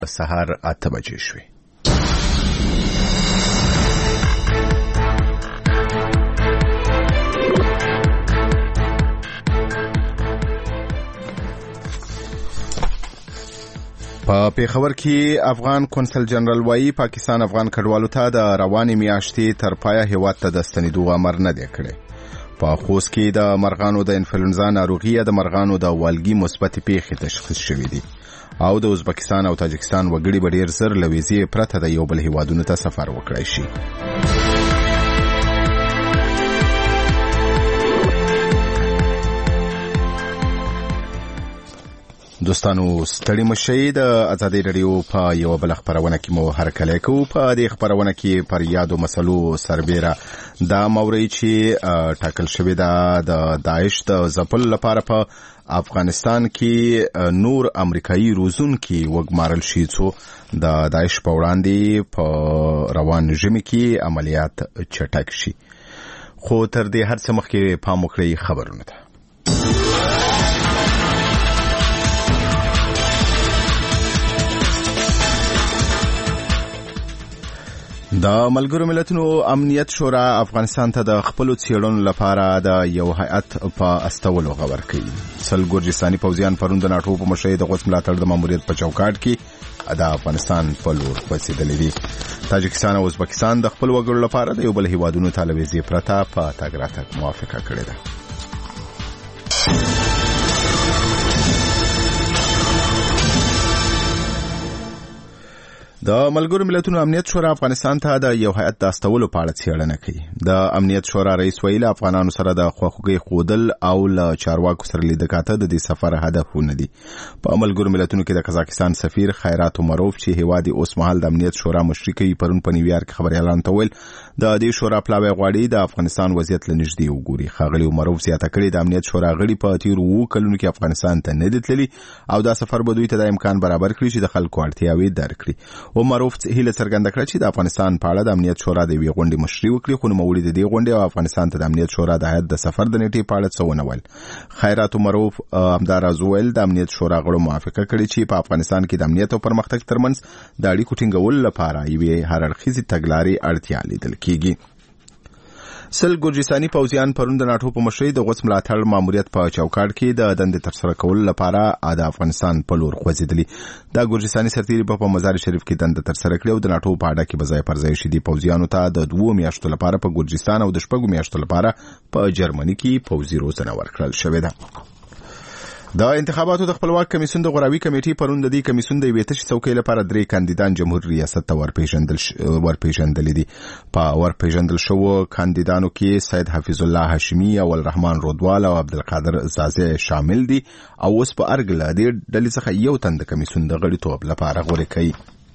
سهار 8 بجې شوې. په پیښور کې افغان کونسل جنرال وایي پاکستان افغان کډوالو ته د روانې میاشتې تر پایه هیواد ته د ستنېدو امر نه دی کړی. په خوست کې د مرغانو د انفلونزا ناروغي د مرغانو د والګي مثبت پیښې تشخیص شوې دي او د ازبکستان او تاجکستان وګړي به ډېر زر له ویزې پرته د یو بل هیوادونو ته سفر وکړای شي. دوستانو ستړي مشئ. د ازادي رادیو په یو بل خبرونه کې مو هرکلی کوو. په دې خبرونه کې پر یادو مسلو سربیره دا موري چې ټاکل شوې ده د داعش د ځپل لپاره په افغانستان کې نور امریکایي روزونکي وګمارل شي څو د داعش په وړاندې په روان ژمي کې عملیات چټک شي. خو تر دې هر څه مخکې پام وکړئ خبرونه ده. د ملګرو ملتونو امنیت شورا افغانستان ته د خپل څېړنو لپاره د یو هیئت په استولو غوښتنه کوي. سل ګرجستاني پوځیان پرون د ناټو په مشرۍ د غوڅ ملاتړ د ماموریت په چوکاټ کې د افغانستان په لور خوځېدلي دي. تاجکستان او ازبکستان د خپل وګړو لپاره د یو بل هیوادونو ته له ویزې پرته په تګ راتګ موافقه کړې ده. د ملګرو ملتونو امنیت شورا افغانستان ته د یو هیئت د استولو په اړه څېړنه کوي. د امنیت شورا رئیس ویلي افغانانو سره د خواخوږۍ ښودل او له چارواکو سره لیدل کاته د دې سفر هدفونه دي. په ملګرو ملتونو کې د قزاقستان سفیر خیرات عمروف چې هیواد اوس مهال د امنیت شورا مشري کوي پرون په نیویارک خبريالانو ته ویل د دې شورا پلاوی غواړي د افغانستان وضعیت له نږدې وګوري. ښاغلي عمروف زیاته کړې د امنیت شورا غړي په تیر 2 کلونو کې افغانستان ته نه دي تللي او دا سفر به دوی ته د امکان برابر کړي چې د خلکو اړتیاوې درک کړي. عمروف هیله څرګنده کړه چې د افغانستان په اړه د امنیت شورا د یوې غونډې مشري وکړي خو نوموړي د دې غونډې او افغانستان ته د امنیت شورا د هیئت د سفر د نیټې په اړه څه ونه ویل. خیرات عمروف همداراز وویل د امنیت شورا غړو موافقه کړې چې په افغانستان کې د امنیت او پرمختګ ترمنځ د اړیکو ټینګولو لپاره یوې هررخیزې تګلارې اړتیا لیدل کېږي. سل ګرجستاني پوځیان پرون د ناټو په مشرۍ د غوڅ ملاتړ ماموریت په چوکاټ کې د دندې ترسره کولو لپاره د افغانستان په لور خوځېدلي. د ګرجستاني سرتیري په مزار شریف کې دنده ترسره کړې او د ناټو په اډه کې بځای پر ځای شي. د پوځیانو ته د 2 میاشتو لپاره په ګرجستان او د 6 میاشتو لپاره په جرمني کې پوځي روزنه ورکړل شوې ده. د انتخاباتو د خپلواک کمیسیون د غوراوي کمیټې پرون د دې کمیسیون د یوې تشې څوکۍ لپاره 3 کاندیدان جمهور ریاست ته ورپېژندلي دي. په ورپېژندل شوو کاندیدانو کې سید حفیظ الله هاشمي او الرحمن رودوال او عبدالقادر زازی شامل دي او اوس په ارګ له دې ډلې څخه یو تن د کمیسیون د غړیتوب لپاره غوړه کوي.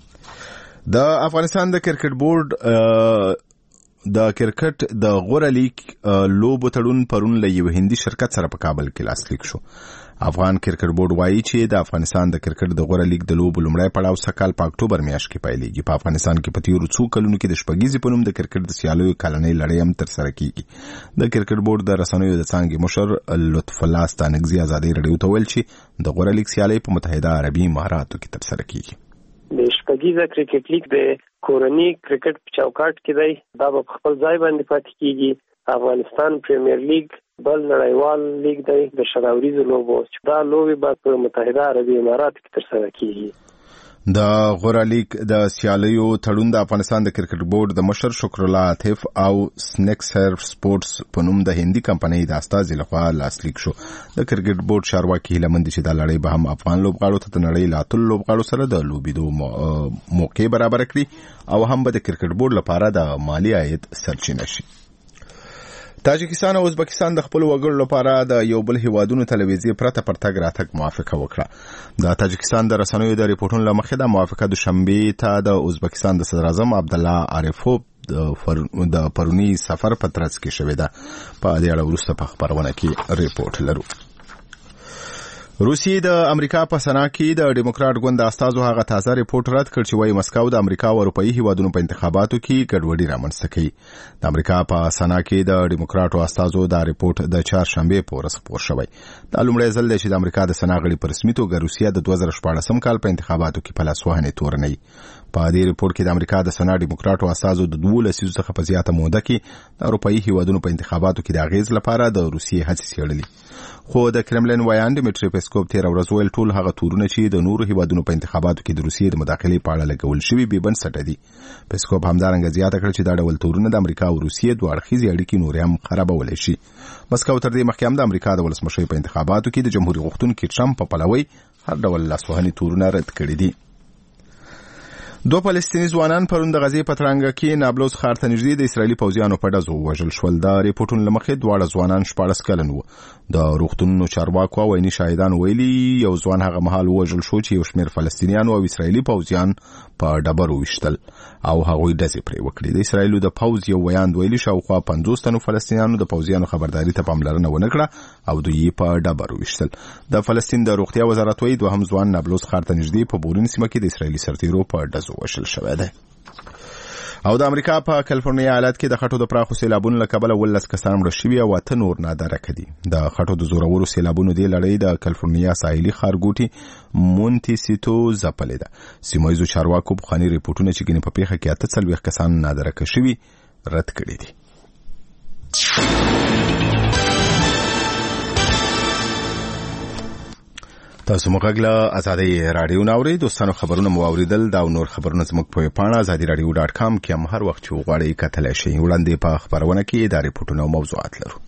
د افغانستان د کرکټ بورډ د کرکټ د غوره لیگ لوبو تړون پرون له یو هندي شرکت سره په کابل کې لاسلیک شو. افغان کرکټ بورډ وایي چې د افغانستان د کرکټ د غوره لیگ د لوبو لومړی پړاو سکهال په اکتوبر میاشت کې پیلېږي. په افغانستان کې په تیرو څو کلونو کې د شپږیزې په نوم د کرکټ د سیالیو کلنۍ لړۍ هم ترسره کیږي. د کرکټ بورډ د رسنیو د څانګې مشر لطف الله ستانکزي ازادي رادیو ته ویل چې د غوره لیگ سیالۍ په متحده عربي اماراتو کې ترسره کیږي. د شپږیزه کرکټ لیگ د کورنۍ کرکټ په چوکاټ کې دی. دا په خپل ځای باندې پاتې کیږي. افغانستان پریمیر لیگ بل نړیوال لیگ دی د شراوریزو لوبو. دا لوبې به په متحده عربي امارات کې ترسره کیږي. د غوره لیگ د سیالیو تړون د افغانستان د کرکټ بورډ د مشر شکر الله عاطف او سنیک سرف سپورټس په نوم د هندي کمپنۍ د استازي لخوا لاسلیک شو. د کرکټ بورډ چارواکي هیله مند چې دا لړۍ به هم افغان لوبغاړو ته د نړۍ له اتلو لوبغاړو سره د لوبېدو موقع برابر کړي او هم به د کرکټ بورډ لپاره د مالی عاید سرچینه شي. تاجکستان او ازبکستان د خپل وګړو لپاره د یو بل هیوادونو ته له ویزې پرته پر تګ راتګ موافقه وکړه. د تاجکستان د رسنیو د ریپورټونو له مخې د موافقه دوشنبې ته د ازبکستان د صدر اعظم عبدالله عارفوف د پرونی سفر په ترڅ کې شوې ده. په دې اړه وروسته په خبرونه کې ریپورټ لرو. روسیې د امریکا په سنا کې د ډیموکراټ ګوند استازو هغه تازه ریپورت رد کړ چې وايي مسکو د امریکا او اروپאי هیوادونو په انتخاباتو کې ګډوډي رامنځته کوي. د امریکا په سنا کې د ډیموکراټو استازو دا ریپورت د چهارشنبه په ورځ خپور شوی. دا لومړی ځل دی چې د امریکا د سنا غړي په رسمي توګه روسیه د 2014 کال په انتخاباتو کې په لاس وهنې تورنوي. په دې ریپورت کې د امریکا د سنا ډیموکراټو استازو د 12 لسیزو څخه په زیاته موده کې د اروپאי هیوادونو په انتخاباتو کې د اغیز لپاره د روسیې هڅې څېړلې. خو د کرملین وایان ډیمیټری پیسکوف تیر ورځ ویل ټول هغه تورونه چې د نورو هیوادونو په انتخاباتو کې د روسیې د مداخلې په اړه لګول شوي بې بنسټه دي. پیسکوف همدارنګه زیاته کړه چې دا ډول تورونه د امریکا او روسیې دوه اړخیزې اړیکې نور هم خرابولی شي. مسکو تر دې مخکې هم د امریکا د ولسمشر په انتخاباتو کې د جمهوریت غوښتونکي ټرمپ په پلوي هر ډول لاسوهنې تورونه رد کړي دي. دو فلسطینی ځوانان پرون د غزې په ترانګه کې نابلوز ښار ته نږدې د اسرایلي پوځیانو په ډزو ووژل شول. د ریپورټونو له مخې دواړه ځوانان 14 کلن وو. د روغتونونو چارواکو او عیني شاهدانو ویلي یو ځوان هغه مهال ووژل شو چې یو شمېر فلسطینیان او اسرایلي پوځیان په ډبرو ویشتل او هغوی ډزې پرې وکړې. د اسرایلو د پوځ یو ویاند ویلي شاوخوا 50 تنو فلسطینیانو د پوځیانو خبرداري ته پاملرنه ونه کړه او دوی په ډبرو ویشتل. د فلسطین د روغتیا وزارت وایي دوهم ځوان نابلوز ښار ته نږدې په بورین سیمه کې د اسرایلي سرتیرو په ډزو وژل شوی دی. او د امریکا په کالیفورنیا ایالت کې د خټو د پراخو سیلابونو له کبله 12 کسان مړه شوي او 8 نور ناداره دي. د خټو د زورورو سیلابونو دې لړۍ د کالیفورنیا ساحلي ښارګوټي مونتیسیټو ځپلې ده. سیمه ییزو چارواکو پخواني ریپورټونه چې ګینې په پیښه کې 48 کسان ناداره شوي رد کړي دي. تاسو موږ له ازادي رادیو ناوړي دوستانو خبرونه مو اوریدل دا نور خبرونه زموږ په پاڼه azadiradio.com کې هم هر وخت چې وغواړئ کتلای شئ. وړاندې په خبرونه کې دا ریپورتونه او موضوعات لرو.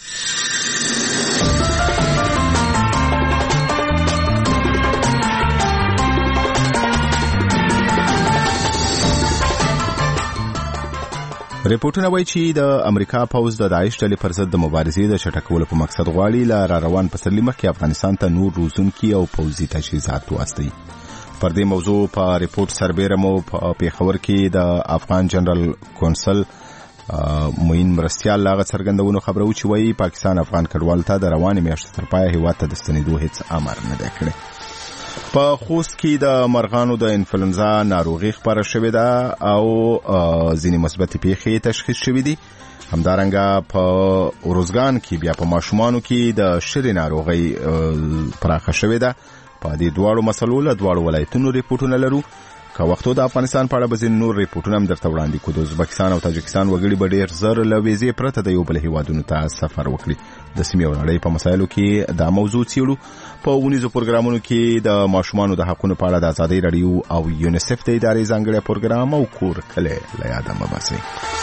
ریپورټونه وایي چې د امریکا پوځ د داعش ډلې پر ضد د مبارزې د چټکولو په مقصد غواړي له را روان پسرلي مخکې افغانستان ته نور روزونکي او پوځي تجهیزات واستوي. پر دې موضوع په ریپورت سربیره مو په پیښور کې د افغان جنرال کونسل موین مرستیال لاغه څرګندونو خبرو چې وایي پاکستان افغان کډوالو ته د روانې میاشتې تر پایه هیواد ته د ستنېدو هیڅ امر نه دی کړی. په خوست کې د مرغانو د انفلونزا ناروغي خبره شوې ده او ځینې مثبتې پیښې تشخیص شوې دي. همدارنګه په روزګان کې بیا په ماشومانو کې د شری ناروغي پراخه شوې ده. په دې دواړو مسلو له دواړو ولایتونو ریپورټونه لرو. که وختو د افغانستان په اړه به ځینې نور ریپورټونه هم درته وړاندې کړو. د ازبکستان او تاجکستان وګړي به ډېر زر له ویزې پرته د یو بل هیوادونو ته سفر وکړي. د سیمې او نړۍ په مسایلو کې دا موضوع څېړو. په ونیزو پروګرامونو کې د ماشومانو د حقونو په اړه د ازادۍ رادیو او یونیسف د ادارې ځانګړی پروګرام او کور کلی له یاده مه باسئ.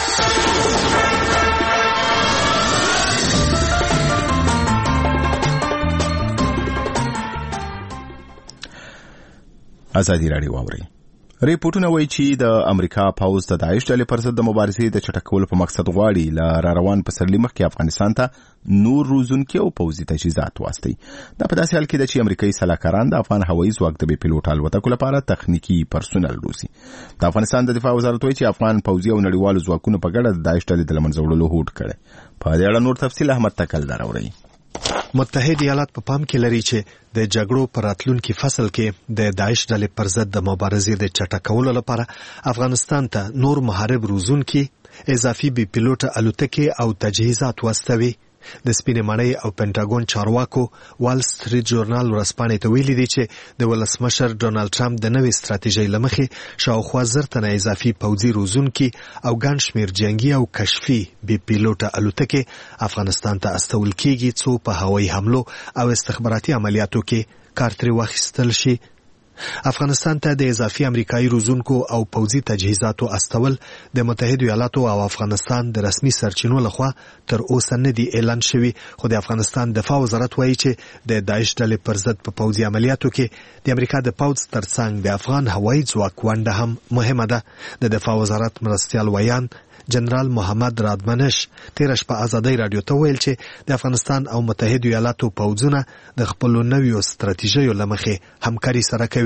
ازادي رادیو اورئ. ریپورټونه وایي چې د امریکا پوځ د داعش ډلې پر ضد د مبارزې د چټکولو په مقصد غواړي له را روان پسرلي مخکې افغانستان ته نور روزونکي او پوځي تجهیزات واستوي. دا په داسې حال کې ده چې امریکایي سلاکاران د افغان هوایي ځواک د بې پیلوټ الوتکو لپاره تخنیکي پرسونل روزي. د افغانستان د دفاع وزارت وایي چې افغان پوځي او نړیوالو ځواکونو په ګډه د داعش ډلې د له منځه وړلو هوډ کړی. په دې اړه نور تفصیل احمد تکلدار اورئ. متحد ایالات په پام کې لري چې د جګړو پر راتلونکي فصل کې د داعش ډلې پر ضد د مبارزې د چټکولو لپاره افغانستان ته نور محارب روزونکي اضافي بي پیلوټ الوتکې او تجهیزات واستوي. د سپینې ماڼۍ او پینټاګون چارواکو وال سټریټ ژورنال ورځپاڼې ته ویلي دي چې د ولسمشر ډونالد ټرمپ د نوې ستراتیژۍ له مخې شاوخوا 1000 تنه اضافي پوځي روزونکي او ګڼ شمېر جنګي او کشفي بي پیلوټه الوتکې افغانستان ته استول کېږي څو په هوایي حملو او استخباراتي عملیاتو کې کار ترې واخیستل شي. افغانستان ته د اضافي امریکایي روزونکو او پوځي تجهیزاتو استول د متحده ایالاتو او افغانستان د رسمي سرچینو لخوا تر اوسه نه دی اعلان شوی. خو د افغانستان دفاع وزارت وایي چې د داعش ډلې پر ضد په پوځي عملیاتو کې د امریکا د پوځ ترڅنګ د افغان هوایي ځواک ونډه هم مهمه ده. د دفاع وزارت مرستیال ویان جنرال محمد رادمنش تیر شپه ازادۍ رادیو ته ویل چې د افغانستان او متحده ایالاتو پوځونه د خپل نویو ستراتیژیو لمخې همکاري سره کوي.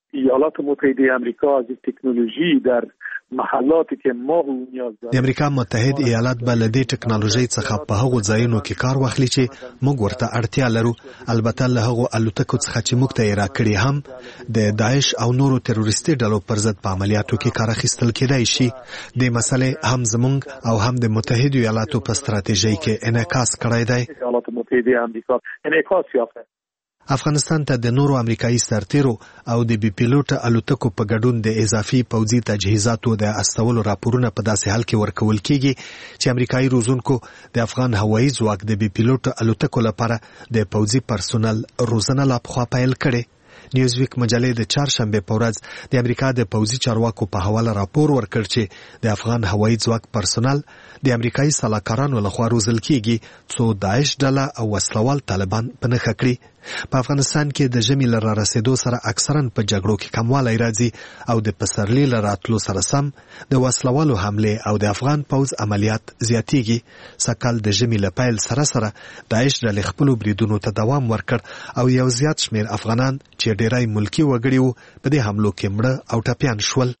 ایالات متحده آمریکا از تکنولوژی در محلاتی که ما نیاز داریم. د امریکا متحد ایالات به له دې ټکنالوژي څخه په هغو ځایونو کې کار واخلي چې موږ ورته اړتیا لرو. البته له هغو الوتکو څخه چې موږ ته یې راکړي هم د داعش او نورو تروریستي ډلو پر ضد په عملیاتو کې کار اخیستل کېدای شي. د مسلې هم زموږ او هم د متحد ایالاتو په ستراتیژۍ کې انعکاس کړی دی. ایالات متحده آمریکا انعکاس یافته. افغانستان ته د نورو امریکایي سرتیرو او د بي پیلوټ الوتکو په ګډون د اضافي پوځي تجهیزاتو د استولو راپورونه په داسې حال کې ورکول کیږي چې امریکایي روزونکو د افغان هوایي ځواک د بي پیلوټ الوتکو لپاره د پوځي پرسونل روزنه لا پخوا پیل کړي. نیوزویک مجلې د چهارشنبه په ورځ د امریکا د پوځي چارواکو په حواله راپور ورکړ چې د افغان هوایي ځواک پرسونل د امریکایي سلاکارانو لخوا روزل کیږي څو داعش ډله او وسلوال طالبان په نښه کړي. په افغانستان کې د ژمي له رارسېدو سره اکثرا په جګړو کې کموالی راځي او د پسرلي له راتلو سره سم د وسلوالو حملې او د افغان پوځ عملیات زیاتیږي. سږکال د ژمي له پیل سره سره داعش ډلې خپلو بریدونو ته دوام ورکړ او یو زیات شمېر افغانان چې ډېری ملکي وګړي وو په دې حملو کې مړه او ټپیان شول.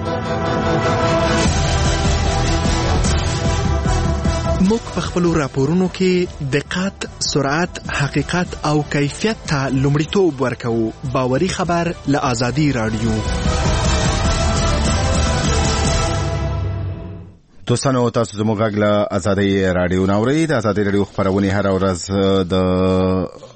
موږ په خپلو راپورونو کې دقت، سرعت، حقیقت او کیفیت ته لومړیتوب ورکوو. باوري خبر له آزادي رادیو. دوستانو تاسو زموږ غږ له آزادي رادیو ناوړئ. د آزادي رادیو خبرونه هر ورځ د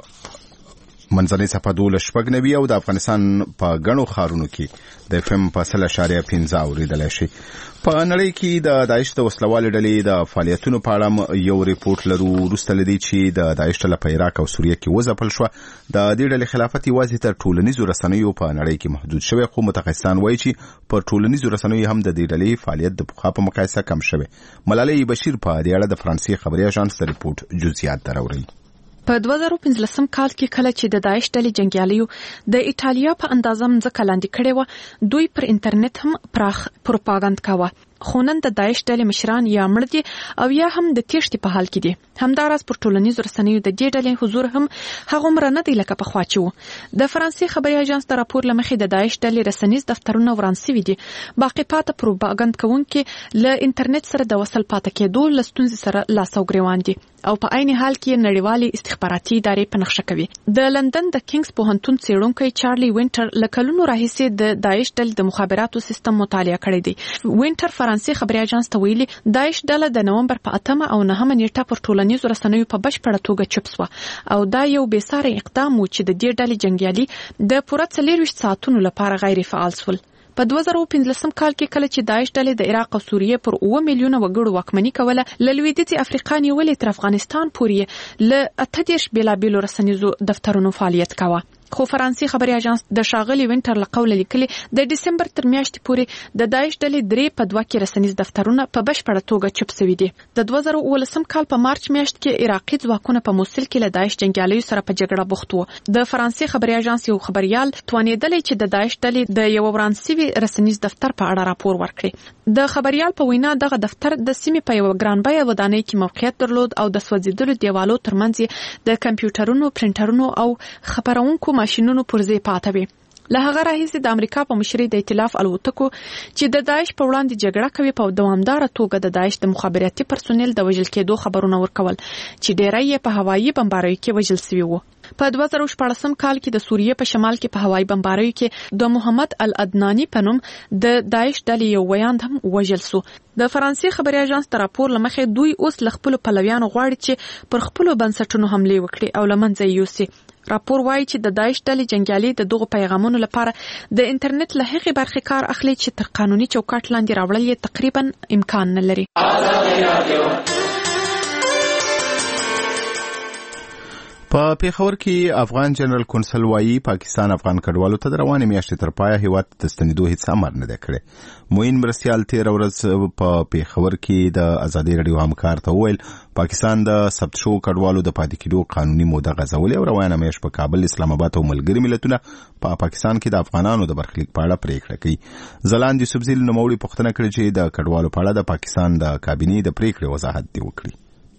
منځنۍ صفحه 12.9 او د افغانستان په غنو خارونو کې د FM په 0.15 اوریدلای شي. په نړۍ کې د داعش د وسلوالې ډلې د فعالیتونو په اړه یو ریپورت لرو. وروسته لدی چې د داعش ډله په عراق او سوریه کې وځپل شو. د دې ډلې خلافت یوازې تر ټولنیزو رسنیو په نړۍ کې محدود شوی، خو متخصصان وایي چې پر ټولنیزو رسنیو هم د دې ډلې فعالیت د پخوا په مقایسه کم شوی. ملالۍ بشیر په دې اړه د فرانسې خبري اژانس د ریپورت جزئیات دراوړي. په 2015 کال کې کله چې د داعش ډلې جنگیالیو د ایټالیا په اندازه مځکه لاندې کړې و، دوی پر انټرنیټ هم پراخ پروپاګاندا کاوه. خو نن د داعش ډلې مشران یا مړ دي او یا هم د تېښتې په حال کې دي. همداراز پر ټولنیزو رسنیو د دې ډلې حضور هم هغومره نه دی لکه پخوا چې و. د فرانسې خبري اژانس د راپور له مخې د داعش ډلې رسنیز دفترونه وران سوي دي. باقي پاته پروپاګاندا کوونکي له انټرنیټ سره د وصل پاتې کېدو له ستونزې سره لاس او ګریوان دي او په عین حال کې نړیوالې استخباراتي ادارې په نقشه کوي. د لندن د کینګز پوهنتون څېړونکی چارلی وینټر له کلونو راهیسې د داعش ډلې د مخابراتو سیستم مطالعه کړی دی. وینټر فرانسې خبري اژانس ته ویلي داعش ډله د نومبر په 8 او 9 نیټه پر ټولنیزو رسنیو په بشپړه توګه چوپ شوه او دا یو بېساري اقدام و چې د دې ډلې جنگیالي د پوره 24 ساعتونو لپاره غیر فعال شول. په 2015 کال کې کله چې داعش ډلې د عراق او سوریه پر 9 میلیونه وګړو واکمني کوله، له لویدیځي افریقا نیولې تر افغانستان پورې له 18 بیلابیلو رسنیزو دفترونو فعالیت کاوه. خو فرانسې خبري اژانس د شاغلي وینټر له قوله لیکلي د ډسمبر تر میاشتې پورې د داعش ډلې 3 په 2 کې رسنیز دفترونه په بشپړه توګه چوپ شوي دي. د 2019 کال په مارچ میاشت کې عراقي ځواکونه په موصل کې له داعش جنگیالیو سره په جګړه بوخت وو. د فرانسې خبري اژانس یو خبريال توانیدلی چې د داعش ډلې د یو ورانسوي رسنیز دفتر په اړه راپور ورکړي. د خبريال په وینا دغه دفتر د سیمې په یو ګرانبیه ودانۍ کې موقعیت درلود او د سوځیدلو دیوالو ترمنځ د کمپیوټرونو، پرنټرونو او خبرونکو ماشينونو پرځای پاته وي. له هغه راهیسې د امریکا په مشرۍ د ائتلاف الوتکو چې د داعش په وړاندې جګړه کوي په دوامداره توګه د داعش د مخابراتي پرسونل د وژل کېدو خبرونه ورکول چې ډېری یې په هوایي بمباریو کې وژل شوي وو. په 2014 کال کې د سوریه په شمال کې په هوایي بمباریو کې د محمد العدناني په نوم د داعش ډلې یو ویاند هم وژل شو. د فرانسې خبري اژانس د راپور له مخې دوی اوس له خپلو پلویانو غواړي چې پر خپلو بنسټونو حملې وکړي او له منځه یې یوسي. راپور وایي چې د داعش ډلې جنگیالي د دغو پیغامونو لپاره د انټرنیټ له هغې برخې کار اخلي چې تر قانوني چوکاټ لاندې راوړل یې تقریبا امکان نه لري. په پیښور کې افغان جنرال کونسل وایي پاکستان افغان کډوالو ته د روانې میاشتې تر پایه هیواد ته ستنېدو هیڅ امر نه دی کړی. معین مرستیال تېره ورځ په پیښور کې د ازادي راډیو همکار ته وویل پاکستان د ثبت شوو کډوالو د پاتې کېدو قانوني موده غځولې او روانه میاشت په کابل، اسلام آباد او ملګري ملتونه په پاکستان کې د افغانانو د برخلیک په اړه پریکړه کوي. ځلاند یوسفزي له نوموړي پوښتنه کړې چې د کډوالو په اړه د پاکستان د کابینې د پریکړې وضاحت دې وکړي.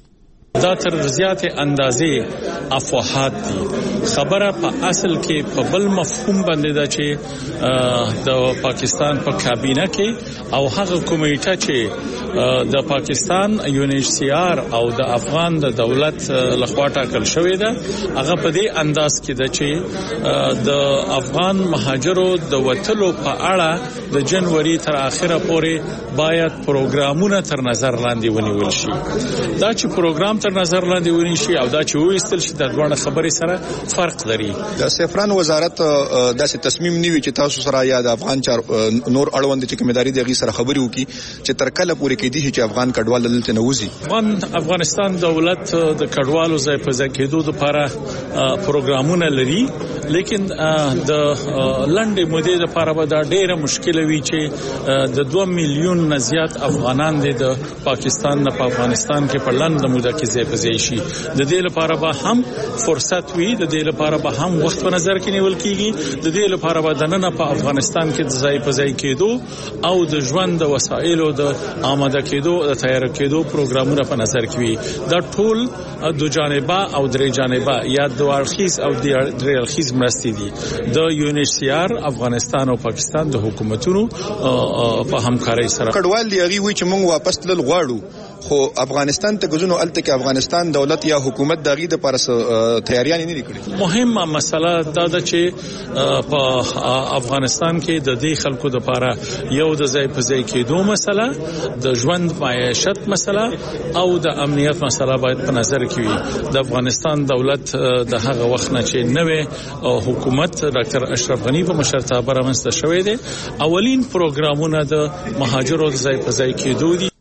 دا تر زیات اندازې افواهات دي. خبره په اصل کې په بل مفهوم باندې ده چې د پاکستان په کابینه کې او هغه کمیټه چې د پاکستان UNHCR او د افغان د دولت لخوا ټاکل شوې ده هغه په دې انداز کې ده چې د افغان مهاجرو د وټلو په اړه د جنوري تر اخره پورې باید پروګرامونه تر نظر لاندې ونیول شي. دا چې پروګرام تر نظر لاندې ونیول شي او دا چې وېستل شي د دوه خبرې سره فرق لري. د سفران وزارت داسې تصمیم نیوي چې تاسو سره یا د افغان نور اړوند چې کومداري دغه سره خبري وکي چې تر کله پورې کې دي چې افغان کډوال دلته نه وځي. افغانستان دولت د کډوالو ځای په ځای کېدو لپاره پروګرامونه لري، لیکن د لنډې مودې لپاره به دا ډېره مشکله وي چې د 2 میلیون نه زیات افغانان د پاکستان نه په افغانستان کې په لنډه موده کې ځای په ځای شي. د دې لپاره به هم فرصت وي، د دې لپاره به هم وخت په نظر کې نیول کیږي، د دې لپاره به د نن په افغانستان کې ځای په ځای کېدو او د ژوند د وسایلو د آماده کېدو د تیار کېدو پروګرامونه په نظر کې وي. دا ټول دو جانبه او درې جانبه یا دوه اړخیز او درې اړخیز مرستې دي د UNHCR افغانستان او پاکستان د حکومتونو په همکارۍ سره. کډوال دی هغه وی چې موږ واپس تل غواړو، خو افغانستان ته غزونو الته کې افغانستان دولت یا حکومت دغه د پارس تیاریان نه لري. مهمه مسله دا ده چې په افغانستان کې د دې خلکو د لپاره یو د ځای په ځای کېدو مسله، د ژوند معیشت مسله او د امنیت مسله باید په نظر کې وي. د افغانستان دولت د هغه وخت نه چې نوې حکومت ډاکټر اشرف غنی په مشرتابه رامنځته شوې ده، اولین پروګرامونه د مهاجرو د ځای په ځای کېدو دي.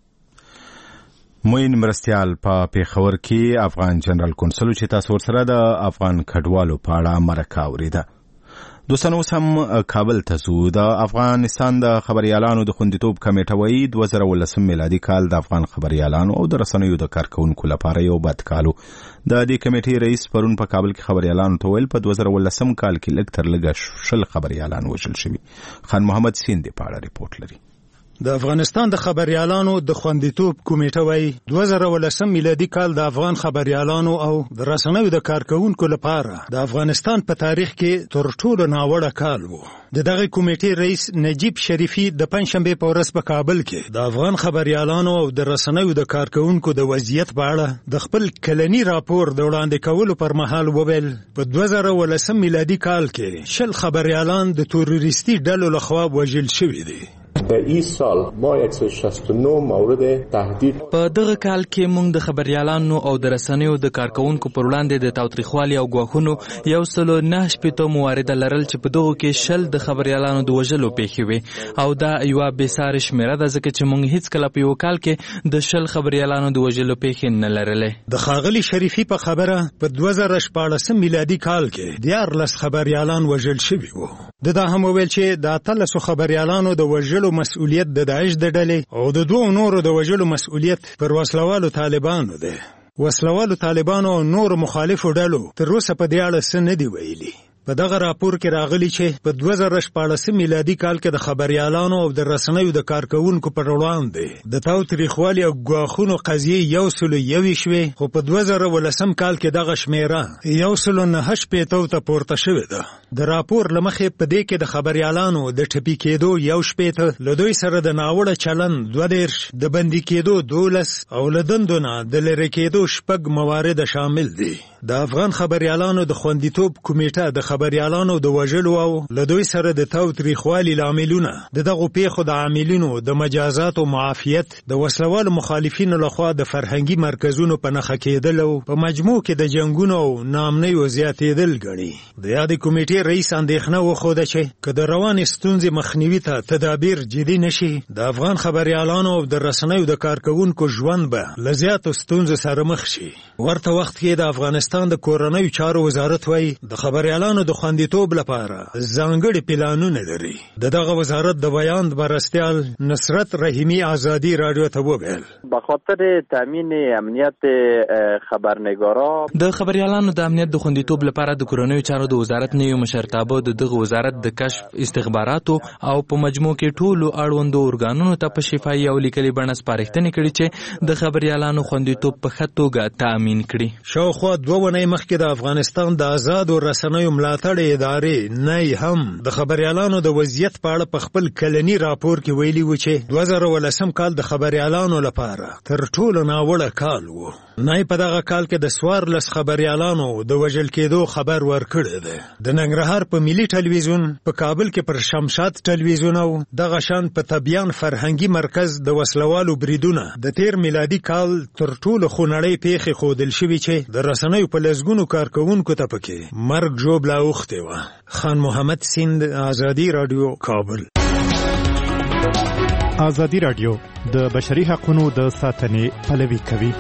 موین مرستیال په پیښور کې افغان جنرال کونسل چې تاسو سره د افغان کډوالو په اړه مرکه اوریده. دوستانو هم کابل ته ځو. د افغانستان د خبريالانو د خوندیتوب کمیټه وایي 2019 میلادي کال د افغان خبريالانو او د رسنیو د کارکونکو لپاره یو بد کالو. د دې کمیټې رئیس پرون په کابل کې خبريالانو ته ویل په 2019 کال کې لږ تر لږه 10 خبريالان وژل شوي. خان محمد سیند په اړه ریپورت لري. د افغانستان د خبريالانو د خوندیتوب کمیټه وايي 2019 میلادي کال د افغان خبريالانو او د رسنیو د کارکونکو لپاره د افغانستان په تاریخ کې تر ټولو ناوړه کال وو. دغه کمیټې رئیس نجیب شریفي د پنځشنبه په ورځ په کابل کې د افغان خبريالانو او د رسنیو د کارکونکو د وضعیت په اړه د خپل کلنی راپور د وړاندې کولو پر مهال وویل په 2019 میلادي کال کې 10 خبريالان د تروریستي ډلو لخوا وژل شوي دي. این سال ما 169 مورد تهدید په دغه کال کې موږ د خبريالانو او د رسنیو د کارکونکو پر وړاندې د تاوتریخوالي او غواخونو 109 موارد لرل چې په دغه کې 10 د خبريالانو د وژلو پیښې وي او دا یو بېساري شمیره ده ځکه چې موږ هیڅ کله په یو کال کې د 10 خبريالانو د وژلو پیښې نه لرلې. د ښاغلي شریفي په خبره په 2014 میلادي کال کې 14 خبريالان وژل شوي وو. دا هم ویل چې د 13 خبريالانو د وژلو مسؤلیت د داعش د ډلې او د 2 نورو د وژلو مسؤلیت پر وسلوالو طالبانو ده. وسلوالو طالبانو او نور مخالفو ډلو تر اوسه په دې اړه څه نه دی ویلي. په دغه راپور کې راغلی چې په 2014 میلادي کال کې د خبريالانو او د رسنیو د کارکونکو پر وړاندې د تاوتریخوالي او غواخونو قضیې 101 شوې، خو په 2019 کال کې دغه شمیره 109 ته پورته شوې ده. د راپور لمخې په دې کې د خبريالانو د ټپي کېدو 1 له دوی سره د ناوړه چلند 22 د بندي کېدو 12 او له دندونه د لری کېدو 6 موارد شامل دي. د افغان خبريالانو د خوندیتوب کمیټه د خبريالانو د وژلو او له دوی سره د تاوتریخوالي لاملونه دغه پیښو د عاملینو د مجازات او معافیت د وسلوالو مخالفینو لخوا د فرهنګي مرکزونو په نخښه کېدل او په مجموع کې د جنگونو او نامنیو زیاتېدل ګڼي. د یادې کمیټې رئیس اندېښنه وښوده چې که د روانې ستونزې مخنیوي ته تدابیر جدي نشي د افغان خبريالانو او د رسنیو د کارکونکو ژوند به له زیاتو ستونزو سره مخ شي. ورته وخت کې د افغانستان افغانستان د کورنیو چارو وزارت وايي د خبريالانو د خوندیتوب لپاره ځانګړي پلانونه لري. دغه وزارت د بیان مرستیال نصرت رحیمی آزادی رادیو ته وویل به خاطر تامین امنیت خبرنگارا د خبريالانو د امنیت د خوندیتوب لپاره د کورنیو چارو د وزارت نوی مشرتابه د دغه وزارت د کشف استخباراتو او په مجموع کې ټولو اړوندو ارګانونو ته په شفاهي او لیکلي بڼه سپارښتنې کړي چې د خبريالانو خوندیتوب په ښه توګه تامین کړي. شاوخوا 2 ونې مخکې د افغانستان د آزادو رسنیو ملاتړ ادارې نه هم د خبريالانو د وضعیت په اړه په خپل کلنی راپور کې ویلي و چې 2018 کال د خبريالانو لپاره تر ټولو ناوړه کال و. نه په دغه کال کې د 14 خبريالانو د وژل کېدو خبر ورکړی دی. د ننګرهار په ملي ټلویزیون، په کابل کې پر شمشاد ټلویزیون او دغه شان په طبيان فرهنګي مرکز د وسلوالو بریدونه د 13 میلادي کال تر ټولو خونړۍ پیښې ښودل شوي چې د رسنیو په لسګونو کارکوونکو ته پکې مرګ ژوبله اوښتې وه. خان محمد سیند، آزادي رادیو، کابل. آزادي رادیو د بشري حقوقو د ساتنې پلوي کوي.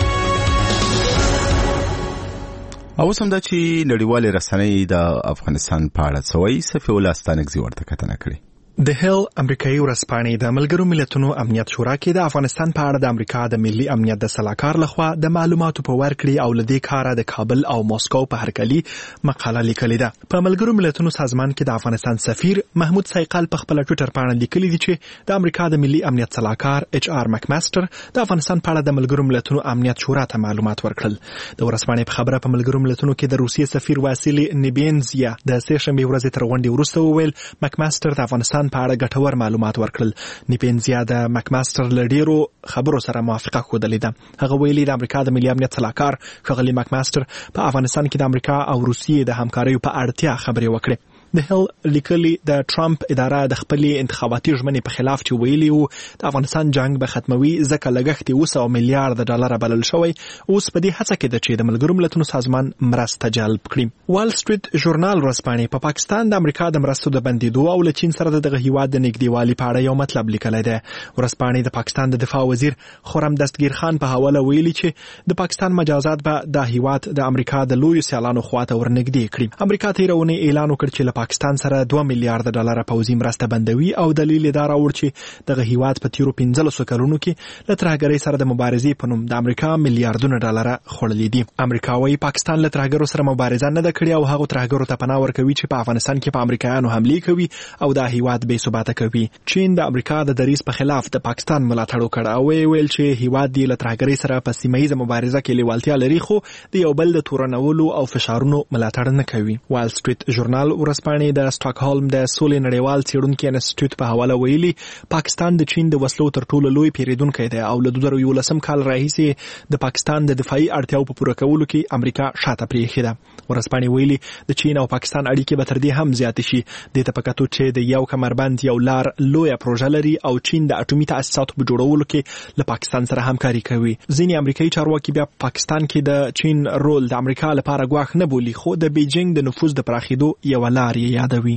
او سم دا چې نړیوالې رسنۍ د افغانستان په اړه څه وایي، صفي الله ستانکزي ورته کتنه کړې. د هیل امریکایي ورځپاڼې د ملګرو ملتونو امنیت شورا کې د افغانستان په اړه د امریکا د ملي امنیت د سلاکار لخوا د معلوماتو په ورکړې او لدې کاره د کابل او ماسکو په هرکلي مقاله لیکلې ده. په ملګرو ملتونو سازمان کې د افغانستان سفیر محمود سایقال په خپل ټویټر باندې لیکلي دي چې د امریکا د ملي امنیت سلاکار ایچ آر مکماستر د افغانستان په اړه د ملګرو ملتونو امنیت شورا ته معلومات ورکړل. د ورځپاڼې په خبره په ملګرو ملتونو کې د روسیې سفیر واسیلی نیبینزیا د سه شنبه ورځ تر غونډې وروسته وویل مکماستر د افغانستان په اړه ګټور معلومات ورکړل. نیپینزیا د مکماستر لډیرو خبرو سره موافقه ښودلې ده. هغه ویلي د امریکا د ملي امنیت سلاکار ښاغلي مکماستر په افغانستان کې د امریکا او روسیې د همکاریو په اړتیا خبرې وکړې. د هیل لیکلي د ټرمپ اداره د خپلې انتخاباتي ژمنې په خلاف چې ویلي وو د افغانستان جنگ به ختموي ځکه لګښت 200 میلیارډ ډالر بلل شوی، اوس په دې هڅه کې ده چې د ملګرو ملتونو سازمان مرسته جلب کړي. وال سټریټ ژورنال ورځپاڼې په پاکستان د امریکا د مرستو د بندیدو او له چین سره دغه هیواد د نږدېوالي په اړه یو مطلب لیکلی دی. ورځپاڼې د پاکستان د دفاع وزیر خرم دستگیر خان په حواله ویلي چې د پاکستان مجازات به د هیواد د امریکا د لویو سیالانو خواته ورنږدې کړي. امریکا تیرونه اعلان وکړ چې له پاکستان سره 2 میلیارډ ډالر پوځي مرسته بندوي او دلیل یې دا راوړ چې دغه هیواد په تیرو 15 کلونو کې له ترهګرۍ سره د مبارزې په نوم د امریکا میلیارډونه ډالر خوړلي دي. امریکا وايي پاکستان له ترهګرو سره مبارزه نه ده کړې او هغه ترهګرو ته پناه ورکوي چې په افغانستان کې په امریکایانو حملې کوي او دا هیواد بې ثباته کوي. چین د امریکا د دریځ په خلاف د پاکستان ملاتړ وکړ او ویل چې هیواد دی له ترهګرۍ سره په سیمه‌یزه مبارزه کې لیوالتیا لري خو د یو بل د تورنولو او فشارونو ملاتړ نه کوي. وال سټریټ ژورنال ورځپاڼې د سټاکهولم د سولې نړیوال څېړونکي انسټیټیوټ په حواله ویلي پاکستان د چین د وسلو تر ټولو لوی پیریدونکی دی او له 2011 کال راهیسې د پاکستان د دفاعي اړتیاو په پوره کولو کې امریکا شاته پرېښې ده. ورځپاڼې ویلي د چین او پاکستان اړیکې به تر دې هم زیاتې شي. دې ته په کتو چې د یو کمربند یو لار لویه پروژه لري او چین د اټومي تاسیساتو په جوړولو کې له پاکستان سره همکاري کوي. ځینې امریکایي چارواکي بیا پاکستان کې د چین رول د امریکا لپاره ګواښ نه بولي خو د بیجینګ د نفوذ د پراخېدو یو لار یې یادوي.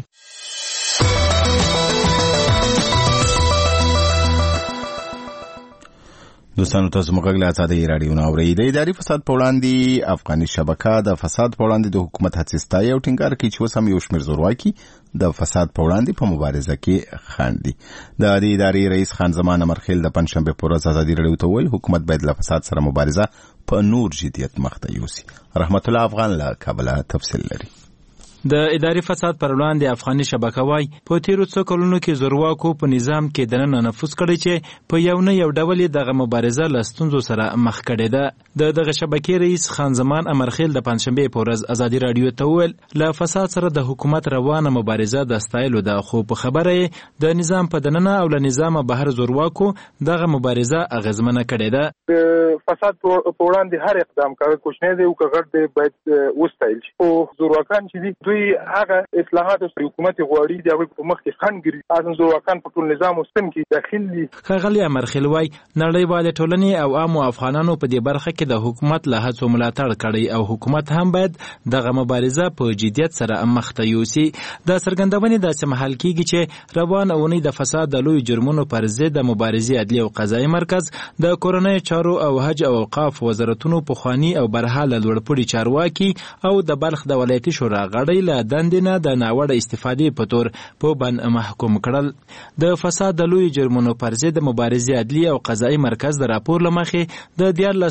دوستانو تاسو موږ له آزادۍ رادیو نه اورئ. د اداري فساد په وړاندې افغاني شبکه د فساد په وړاندې د حکومت هڅې ستایي او ټینګار کوي چې اوس هم یو شمېر زورواکي د فساد په وړاندې په مبارزه کې خنډ دي. د دې ادارې رئیس خان زمان امرخیل د پنځشنبې په ورځ آزادي رادیو ته وویل حکومت باید له فساد سره مبارزه په نور جدیت مخته یوسي. رحمت الله افغان له کابل تفصیل لري. د اداري فساد پر وړاندې افغاني شبکه وايي په تیرو څو کلونو کې زورواکو په نظام کې دننه نفوذ کړی چې په یو نه یو ډول دغه مبارزه له ستونزو سره مخ کړې ده. دغه شبکې رئیس خان زمان امرخیل د پنځشنبې په ورځ آزادي رادیو ته وویل له فساد سره د حکومت روانه مبارزه د ستایلو ده خو په خبره یې د نظام په دننه او له نظامه بهر زورواکو دغه مبارزه اغیزمنه کړې ده. د فساد په وړاندې هر اقدام کوي کوښښ دی او کغړ دی باید وستایل شي. او زورواکان چې دوی دوی هغه اصلاحات چې حکومت غواړي د هغه په مخ کې خنډ ګرځي اذن زو وکړ په ټول نظام وسن کې داخل دي. خغلی امرخلوی نړیوال ټولنې او عام افغانانو په دې برخه کې د حکومت له هڅو ملاتړ کړي او حکومت هم باید دغه مبارزه په جدیت سره مخ ته یوسي. د څرګندونې داسې محل کېږي چې روان اونۍ د فساد د لوی جرمونو پر ضد د مبارزې عدلي او قضایي مرکز د کورنۍ چارو او حج او اوقاف وزارتونو پخواني او برحاله لوړپوړي چارواکي او د بلخ د ولایتي شورا غړي له دندې نه د ناوړه استفادې په تور په بند محکوم کړل. د فساد د لوی جرمونو پر ضد د مبارزې عدلي او قضایي مرکز د راپور له مخې د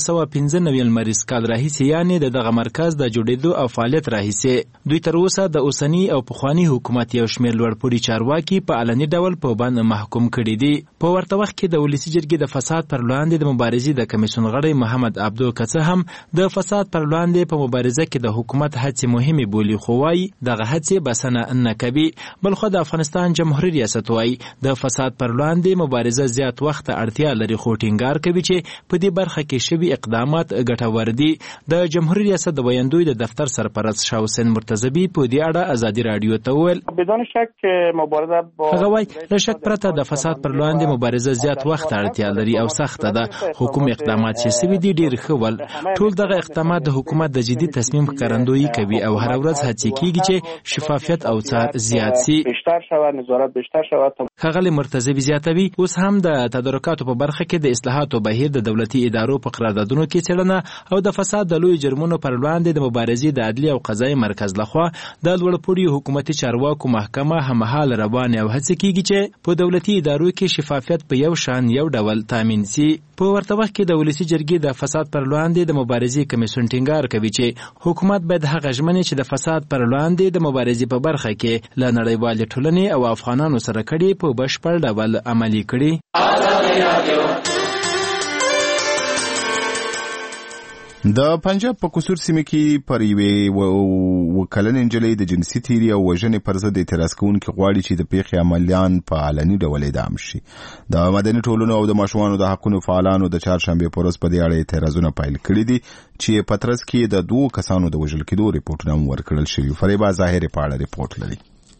1995 لمریز کال راهیسې یعنې د دغه مرکز د جوړېدو او فعالیت راهیسې دوی تر اوسه د اوسني او پخواني حکومت یو شمېر لوړپوړي چارواکي په علني ډول په بند محکوم کړي دي. په ورته وخت کې د ولسي جرګې د فساد پر وړاندې د مبارزې د کمیسیون غړی محمد عبدو کڅه هم د فساد پر وړاندې په مبارزه کې د حکومت هڅې مهمې بولي خو وايي دغه هڅې بسنه نه کوي. بلخو د افغانستان جمهوریت ریاست وايي د فساد پر وړاندې مبارزه زیات وخت اړتیا لري خو ټینګار کوي چې په دې برخه کې شوي اقدامات ګټور دي. د جمهوریت ریاست د ویاندوی د دفتر سرپرست شاه حسین مرتضوی په دې اړه ازادي رادیو ته وویل بدون شک مبارزه با هغه وايي له شک پرته د فساد پر وړاندې مبارزه زیات وخت اړتیا لري او سخته ده. حکومت اقدامات چې سوي دي ډیر ښه ول. ټول دغه اقدامات د حکومت د جدي تصمیم ښکارندویي کوي او هر ورځ هڅې کیږي چې شفافیت او څار زیات شي. بیشتر شود نظارت بیشتر شود. ښاغلی مرتضوی زیاتوي اوس هم د تدارکاتو په برخه کې د اصلاحاتو بهیر د دولتي ادارو په قراردادونو کې څېړنه او د فساد د لوی جرمونو پر وړاندې د مبارزې د عدلي او قضایي مرکز لخوا د لوړپوړي حکومتي چارواکو محکمه هممهاله روانې او هڅې کیږي چې په دولتي ادارو کې شفافیت په یو شان یو ډول تامین شي. په ورته وخت کې د ولسي جرګې د فساد پر وړاندې د مبارزې کمیسیون ټینګار کوي چې حکومت باید هغه ژمنې چې د فساد پر وړاندې د مبارزې په برخه کې له نړیوالې ټولنې او افغانانو سره کړي په بشپړ ډول عملي کړي. د پنجاب په قصور سیمه کې پر یوې وکلنې نجلۍ د جنسي تیري او وژنې پر ضد اعتراض کوونکي غواړي چې د پیښې عملیان په علني ډول اعدام شي. د مدني ټولنو او د ماشومانو د حقونو فعالانو د چهارشنبې په ورځ په دې اړه اعتراضونه پیل کړي دي چې په ترڅ کې د 2 کسانو د وژل کېدو ریپورټونه هم ورکړل شوي. فریبا ظاهر په اړه ریپورټ لري.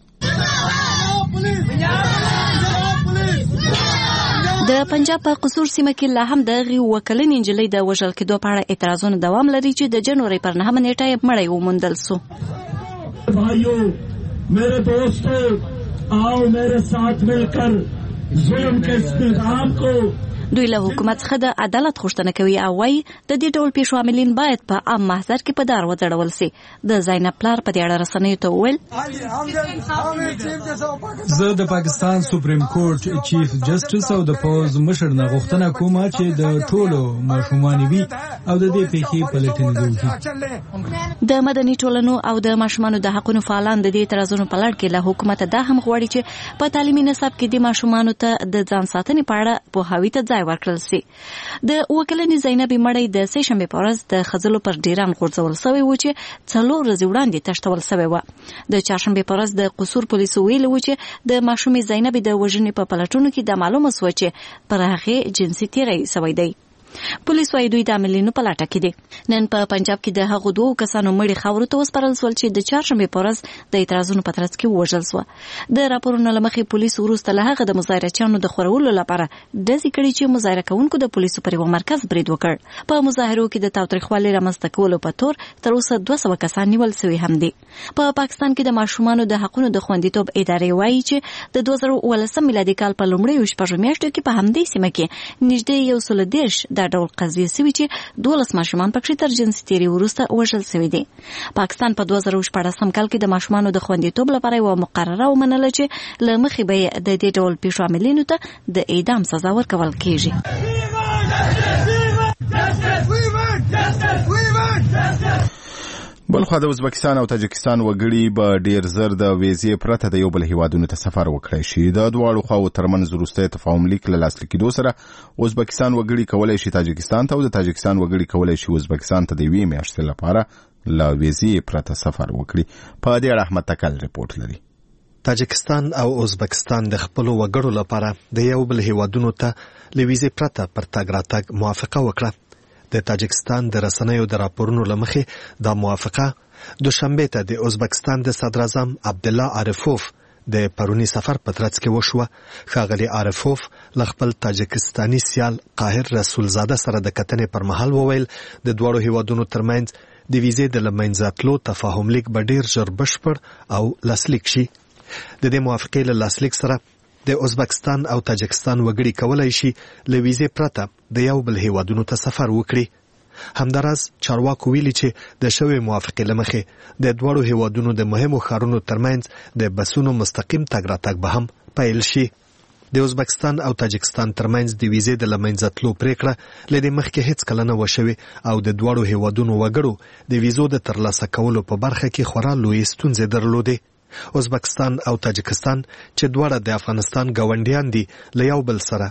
د پنجاب په قصور سیمه کې لا هم د وکلنې نجلۍ د وژل کېدو په اړه اعتراضونه دوام لري چې د جنوري پر 9 نیټه یې مړی وموندل سو. भाइयों मेरे दोस्तों आओ मेरे साथ मिलकर जुल्म के इस निज़ाम को دوی له حکومت څخه د عدالت غوښتنه کوي او وايي د دې ډول پیښو عاملین باید په عام محضر کې په دار وځړول شي. د زینب پلار په دې اړه رسنیو ته وویل زه د پاکستان سپریم کورټ چیف جسټس او د پوز مشر نه غوښتنه کوم چې د ټولو ماشومان وي او د دې پیښې پلټنه وکړي. د مدني ټولنو او د ماشومانو د حقونو فعالان د دې اعتراضونو په لړ کې له حکومت دا هم غواړي چې په تعلیمي نصاب کې د ماشومانو ته د ځان ساتنې په اړه پوهاوی ته ځای ورکړل شي. د وکلنې زینبې مړی د سه شنبې په ورځ د خځلو پر ډیران غورځول شوی و چې 4 ورځې وړاندې تښتول شوی و. د چهارشنبې په ورځ د قصور پولیسو ویلي و چې د ماشومې زینبې د وژنې په پلټونو کې د معلومه شوه چې پر هغې جنسي تیری شوی دی. پولیس وايي دوی د عاملینو په لټه کې دي. نن په پنجاب کې د هغو 2 کسانو مړي خاورو ته وسپارل شول چې د چهارشنبې په ورځ د اعتراضونو په ترڅ کې وژل شوه. د راپورونو له مخې پولیس وروسته له هغه د مظاهرچیانو د خورولو لپاره ډزې کړې چې مظاهره کوونکو د پولیسو پر یو مرکز برید وکړ. په مظاهرو کې د تاوتریخوالي رامنځته کولو په تور تر اوسه 200 کسان نیول شوي هم دي. په پاکستان کې د ماشومانو د حقونو د خوندیتوب ادارې وايي چې د 2018 میلادي کال په لومړیو 6 میاشتو کې په همدې سیمه کې نږدې 130 د ډول قضیې سوي چې 12 ماشومان پکې تر جنسي تیری وروسته وژل شوي دي. پاکستان په 2014 کال کې د ماشومانو د خوندیتوب لپاره یو مقرره ومنله چې له مخې به د دې ډول پیښو عاملینو ته د اعدام سزا ورکول کیږي. بلخو د ازبکستان او تاجکستان وګړي به ډیر زر د ویزې پرته د یو بل هیوادونو ته سفر وکړي شي. د دواړو خواو ترمنځ وروستی تفاهم لیک له لاسلیک کېدو سره ازبکستان وګړي کولی شي تاجکستان ته او د تاجکستان وګړي کولی شي ازبکستان ته د 2 میاشتې لپاره له ویزې پرته سفر وکړي. په دې اړه احمد تکل ریپورټ لري. تاجکستان او ازبکستان د خپل وګړو لپاره د یو بل هیوادونو ته له ویزې پرته پر تګ راتګ موافقه وکړه. د تاجکستان د رسنیو د راپورونو له مخې دا موافقه دوشنبه ته د ازبکستان د صدر اعظم عبدالله عارفوف د پرونی سفر په ترڅ کې وشوه. ښاغلي عارفوف له خپل تاجکستاني سیال قاهر رسولزاده سره د کتنې پر مهال وویل د دواړو هیوادونو ترمنځ د ویزې د له منځه تلو تفاهم لیک به ډیر ژر بشپړ او لاسلیک شي. د دې موافقې له لاسلیک سره د ازبکستان او تاجکستان وګړي کولای شي له ویزې پرته د یو بل هیوادونو ته سفر وکړي. همداراز چارواکو ویلي چې د شوې موافقې له مخې د دواړو هیوادونو د مهمو ښارونو ترمنځ د بسونو مستقیم تګ راتګ به هم پیل شي. د ازبکستان او تاجکستان ترمنځ د ویزې د له منځه تلو پریکړه له دې مخکې هیڅ کله نه وه شوې او د دواړو هیوادونو وګړو د ویزو د ترلاسه کولو په برخه کې خورا لویې ستونزې درلودې. ازبکستان او تاجکستان چې دواړه د افغانستان ګاونډیان دي له یو بل سره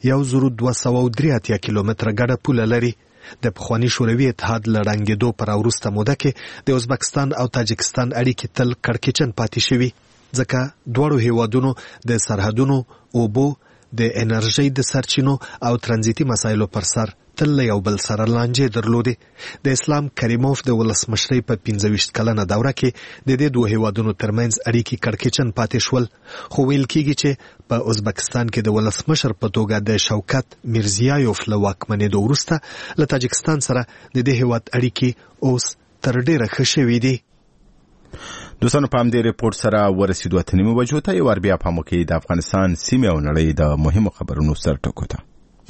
1283 کیلومتره ګډه پوله لري. د پخواني شوروي اتحاد له ړنګېدو پر وروسته موده کې د ازبکستان او تاجکستان اړیکې تل کړکېچن پاتې شوي، ځکه دواړو هیوادونو د سرحدونو، اوبو، د انرژۍ د سرچینو او ترانزیتي مسایلو پر سر تل له یو بل سره لانجې درلودې. د اسلام کریموف د ولسمشرۍ په 25 کلنه دوره کې د دې دوه هیوادونو ترمنځ اړیکې کړکېچن پاتې شول، خو ویل کېږي چې په ازبکستان کې د ولسمشر په توګه د شوکت میرزیایوف له واکمنېدو وروسته له تاجکستان سره د دې هیواد اړیکې اوس تر ډېره ښه شوي دي. دوستانو په همدې ریپورټ سره ورسېدو 8:30 بجو ته یو بیا په موقع د افغانستان سیمې او نړۍ د مهمو خبرونو سرټکو ته.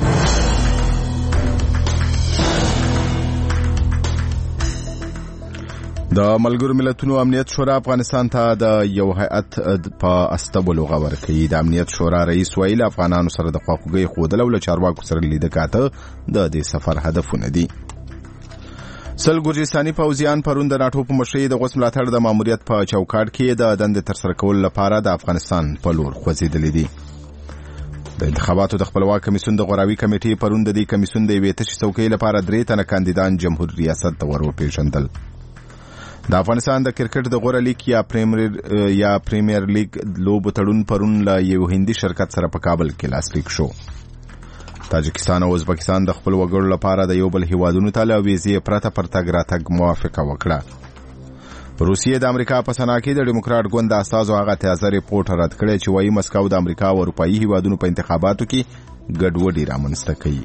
د ملګرو ملتونو امنیت شورا افغانستان ته د یو هیئت په استولو غور کوي. د امنیت شورا رئیس ویل افغانانو سره د خواخوږۍ ښودل او له چارواکو سره لیده کاته د دې سفر هدفونه دي. سل ګرجستاني پوځیان پرون د ناټو په مشرۍ د غوث ملاتړ د ماموریت په چوکاټ کې د دندې ترسره کولو لپاره د افغانستان په لور خوځېدلي دي. د انتخاباتو د خپلواک کمیسیون د غوراوي کمیټې پرون د دې کمیسیون د یوې تشې څوکۍ لپاره 3 تنه کاندیدان جمهور ریاست ته ور وپېژندل. د افغانستان د کرکټ د غوره لیګ یا پریمیر لیګ لوبو تړون پرون له یو هندي شرکت سره په کابل کې لاسلیک شو. تاجکستان او ازبکستان د خپل وګړو لپاره د یو بل هیوادونو ته له ویزې پرته پر تګ راتګ موافقه وکړه. روسیې د امریکا په سنا کې د ډیموکراټ ګوند د اساسو هغه تازه ریپورټ رد کړی چې وایي مسکو د امریکا او اروپایي هیوادونو په انتخاباتو کې ګډوډي رامنځته کوي.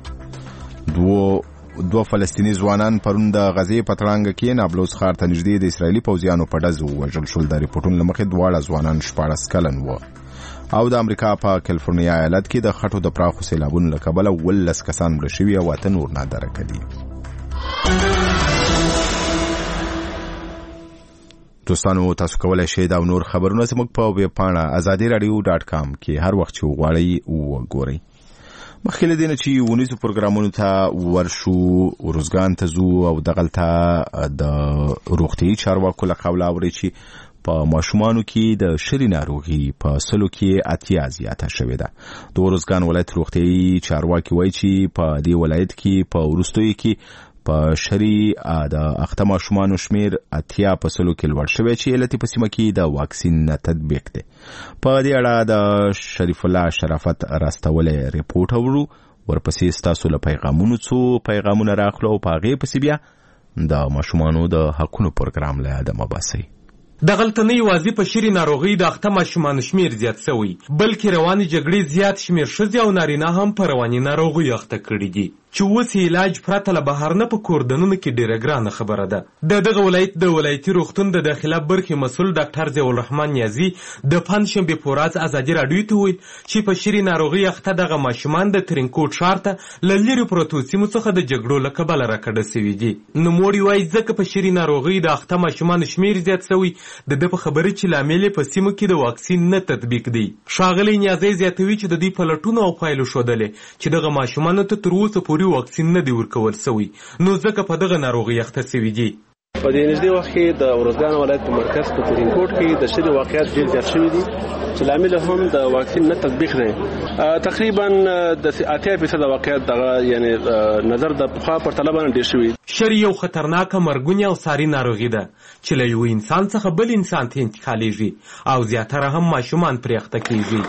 دوه فلسطیني ځوانان پرون د غزې په تړانګه کې نابلوس ښار ته نږدې د اسرایلي پوځیانو په ډز ووژل شول. د ریپورټونو له مخې دواړه ځوانان 14 کلن وو او د امریکا په کیلیفورنیا ایالت کې د خټو د پراخو سیلابونو له کبله 12 کسان مړه شوي او 8 نور نادرکه دي. دوستانو تاسو کولی شئ دا نور خبرونه زموږ په ویب پاڼه azadiradio.com کې هر وخت چې وغواړئ وګورئ. مخکې له دې نه چې ونیزو پروګرامونو ته ورشو، روزګان ته ځو او دغلته د روغتیایي چارواکو له قوله اورئ چې په ماشومانو کې د شري ناروغي په 100 کې 80 زیاته شوې ده. د روزګان ولایت روغتیایي چارواکي وایي چې په دې ولایت کې په وروستیو کې په شري د اخته ماشومانو شمیر 80 په 100 کې لوړ شوی چې علت په سیمه کې د واکسین نه تطبیق دی. په دې اړه د شریف الله شرافت راستولې ریپورټ اورو، ورپسې ستاسو له پیغامونه راخلو او په هغې پسې بیا د ماشومانو د حقونو پروګرام له یاده مباسي. دغلته نه یوازې په شري ناروغۍ د اخته ماشومانو شمیر زیات شوی، بلکې رواني جګړې زیات شمیر ښځې او نارینه هم په رواني ناروغیو اخته کړي دي چې اوس علاج پرته له بهر نه په کوردنونو کې ډېره ګرانه خبره ده. د دغه ولایت د ولایتي روغتون د داخله برخې مسؤل ډاکټر ضیاءالرحمن نیازي د پنجشنبې په ورځ ازادي راډیو ته وویل چې په شري ناروغۍ اخته دغه ماشومان د ترینکوټ ښار ته له لرې پرتو سیمو څخه د جګړو له کبله راکډه سوي دي. نوموړي وایي ځکه په شري ناروغۍ د اخته ماشومانو شمیر زیات سوی، د ده په خبره چې لامل په سیمو کې د واکسین نه تطبیق دی. ښاغلی نیازی زیاتوي چې د دوی پلټونو او پایلو ښودلې چې دغه ماشومانو ته تر اوسه پورې واکسین نه دی ورکول سوی، نو ځکه په دغه ناروغۍ اخته سوي دي. په دې نږدې وخت کې د روزګان ولایت په مرکز په ترینکوټ کې د شري واقعیت ډېر زیات شوي دي چې لامل هم د واکسین نه تطبیق دی. تقریبا د 80% واقعیت دغه یعنی نظر د پخوا په طلبه ډېر شوي. شري یو خطرناکه مرګونې او ساري ناروغي ده چې له یو انسان څخه بل انسان ته انتقالیږي او زیاتره هم ماشومان پرې اخته کیږي.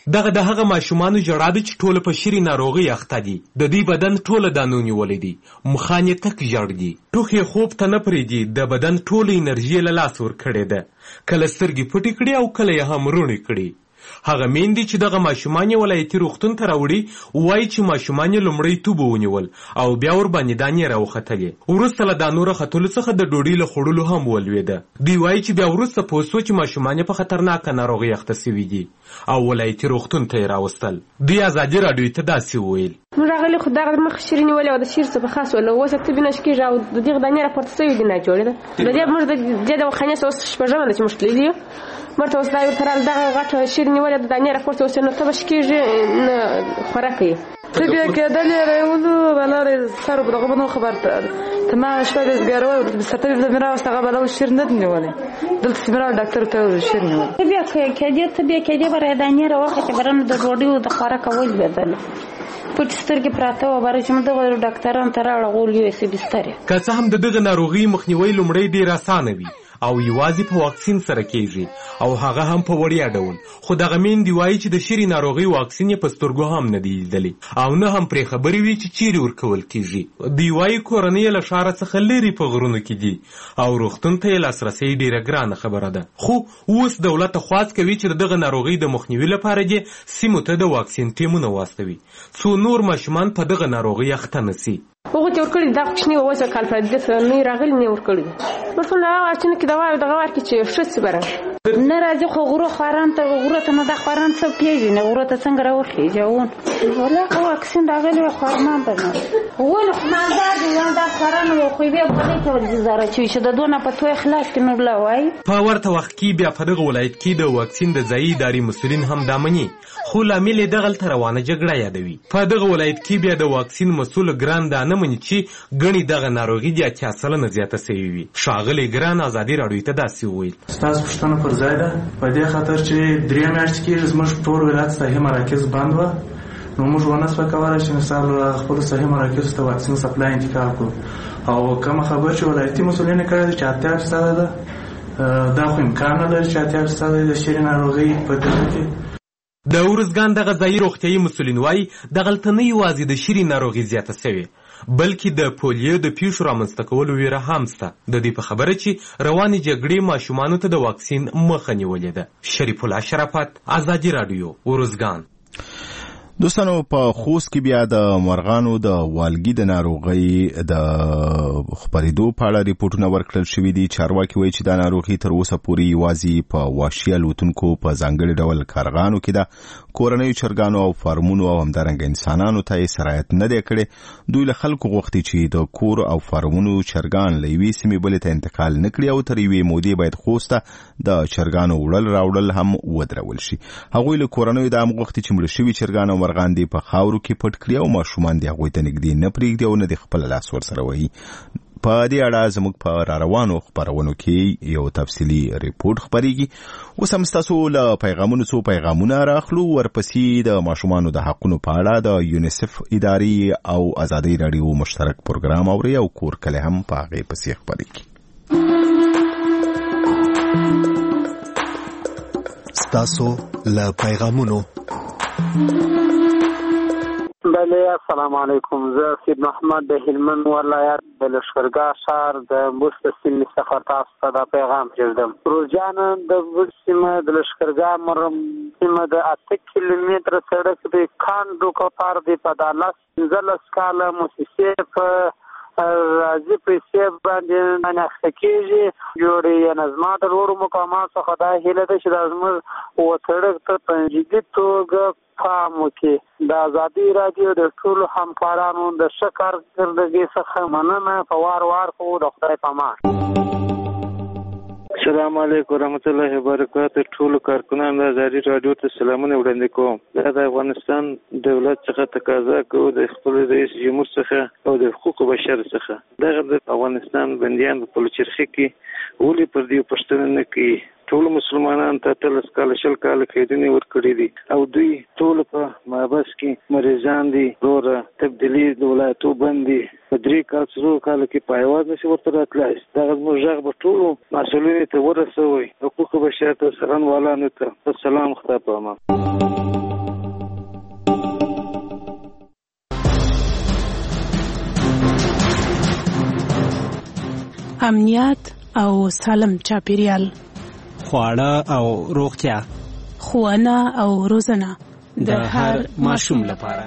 دغه د هغه ماشومانو ژړا ده چې ټوله په شری ناروغي اخته دي. د دوی بدن ټوله دانو نیولې دي، مخان یې تک ژړ دي، ټوخې خوب ته نه پرېږدي، د بدن ټوله انرژي له لاسه ورکړې ده، کله سترګې پټې کړي او کله یې هم روڼې کړي. هغه میندې چې دغه ماشومان یې ولایتي روغتون ته راوړي وایي چې ماشومان یې لومړی توبه ونیول او بیا ورباندې دانې راوختلې، وروسته له دانو راختلو څخه د ډوډۍ له خوړلو هم ولوېده. دوی وایي چې بیا وروسته پوه سو چې ماشومان یې په خطرناکه ناروغۍ اخته سوي دي او ولایتي روغتون ته یې راوستل. دوی ازادي راډیو ته داسې وویل: موږ راغلي خو دغه مخ شیرې نیولې وه، د شیر څه په خاص وله، اوس اکتوبر میاشت کېږي او د دغه دانې راپورته سوي دي ناجوړې ده. د دې موږ د دې دواخانې څه اوس شپږمه ده چې موږ تللي یو، موږ ته اوس دا ورته راغله دغه غټه شیرې نیولې د دانې راپورته اوس نو تبه کېږي نه خوراک یې تبیه کېدلې راولو بلاره سر په دغه باندې خبر ته ما شپه دې ګرو ستړي د میرا واست هغه بلو شیر نه نیولې دلته سیمرا ډاکټر ته شیر نیولې تبیه کېدې بره دانې راوخه چې برنه د ډوډۍ او د خوراک اول بدل پټ سترګې پراته و بره چې موږ دغه ډاکټران ته راغول یو سي بستر. که څه هم د دغه ناروغي مخنیوي لومړی ډېر اسانه وي او یوازې په واکسین سره کېږي او هغه هم په وړیا ډول، خو دغه میندې وایي چې د شری ناروغي واکسین یې په سترګو هم نه دی لیدلی او نه هم پرې خبرې وي چې چیرې ورکول کېږي. دوی وایي کورنۍ یې له ښاره څخه لرې په غرونو کې دي او روغتون ته یې لاسرسی ډېره ګرانه خبره ده، خو اوس دولت خواست کوي چې د دغه ناروغۍ د مخنیوي لپاره دې سیمو ته د واکسین ټیمونه واستوي څو نور ماشومان په دغه ناروغۍ اخته نه سي. هغه ته ورکړي دا کوچنی وځه کال په دې نه راغلی نه ورکړي ورته نه واچنه کې دوا دغه ورکړي چې شت بره نه راځي خو غرو خوران ته نه د خوران څه پیږي نه غرو ته څنګه راوخی جوون ولا خو واکسین راغلی خورمان بنه ول خمالدار دی دا خوران خو بیا په دې ته ورزاره چې د دونه په توې خلاص کې نور لا وای. په ورته وخت کې بیا په دغه ولایت کې د واکسین د ځای اداري مسؤلین هم دامني خو لامل دغه روانه جګړه یادوي. په دغه ولایت کې بیا د واکسین مسؤل ګران دا نه مني چې غني دغه ناروغي د 80% زیاته سوي وي. شاغلي ګران ازادي راډیو ته داسې وویل: تاسو پښتنه پر ځای ده په دې خاطر چې درې میاشتې کې زموږ ټول ولایت صحي مراکز بند و، نو موږ ونه سپکولی چې مثال خپل صحي مراکز ته واکسین سپلای انتقال کړو او کوم خبر چې ولایتي مسؤلین کړی چې 80% ده دا خو امکان نه لري چې 80% د شری ناروغي په دغه کې د ورزګان دغه ځایي روغتیایي مسؤلین وایي دغلته نه یوازې د شری ناروغي زیاته سوې بلکې د پولیو د پیښو رامنځته کولو ویره هم شته. د دې په خبره چې روانې جګړې ماشومانو ته د واکسین مخه نیولې ده. شریف الله شرافت، ازادي راډیو، ورزګان. دوستانو په خوست کې بیا د مرغانو د والګي د ناروغۍ د خپرېدو په اړه ریپورتونه ورکړل شوي دي. چارواکي وایي چې دا ناروغي تر اوسه پورې یوازې په وحشي الوتونکو په ځانګړي ډول کارغانو کې ده. کورنیو چرګانو او فارمونو او همدارنګه انسانانو ته یې سرایت نه دی کړی. دوی له خلکو غوښتي چې د کور او فارمونو چرګان له یوې سیمې بلې ته انتقال نه کړي او تر یوې مودې باید خوست ته د چرګانو وړل راوړل هم ودرول شي. هغوی له کورنیو دا هم غوښتي چې مړه شوي چرګان او مرغان دې په خاورو کې پټ کړي او ماشومان دې هغوی ته نږدې نه پرېږدي او نه دې خپل لاس ورسره وهي. په دې اړه زموږ په راروانو خپرونو کې یو تفصیلي ریپورت خپریږي. اوس هم ستاسو له پیغامونو څو پیغامونه راخلو، ورپسې د ماشومانو د حقونو په اړه د یونیسف اداري او ازادي راډیو مشترک پروګرام اوري او کور کله هم په هغې پسې خپریږي. ستاسو له پیغامونو. بله السلام علیکم، زه سید محمد د هلمند ولایت د لښکرګاه ښار د بست سیمې څخه تاسو ته دا پیغام پرېږدم. روزانه د بست سیمه د لښکرګاه سیمه د 8 کیلومتره سړک د کانډو کپار دی په 15 کاله موسسې په راځي پیسې باندې نه اخته جوړې نظم د ورو مقامات څخه دا هیله ده چې د زموږ وټړک ته پنځګي توګه پام وکړي. د ازادي راډیو د ټولو همکارانو د شکر کردګۍ څخه مننه. په وار خو د خدای پامان. السلام علیکم ورحمۃ اللہ وبرکاتہ. ټول کارکنان د ازادي راډیو ته سلامونه وړاندې کوم. دا د افغانستان دولت څخه تقاضا کوي د خپل رئیس جمهور څخه او د حقوق بشر څخه دغه د افغانستان بنديان په پلچرخي کې ولې پر دې پښتنه نه کوي. ټول مسلمانان ته 13 کال شل کال قیدونه ورکړي دي او دوی ټول په محبس کې مریضان دي. ورو تبدیلی د ولایتو باندې په 3 کال کې پایواز نشي ورته راتلای. دا زموږ ژغ به ټول مسؤلین ته ورسوي. حقوق بشر ته سران والا نه ته. السلام خطا پاما. امنیت او سالم چاپیریال، خواړه او روغتیا، ښوونه او روزنه د هر ماشوم لپاره.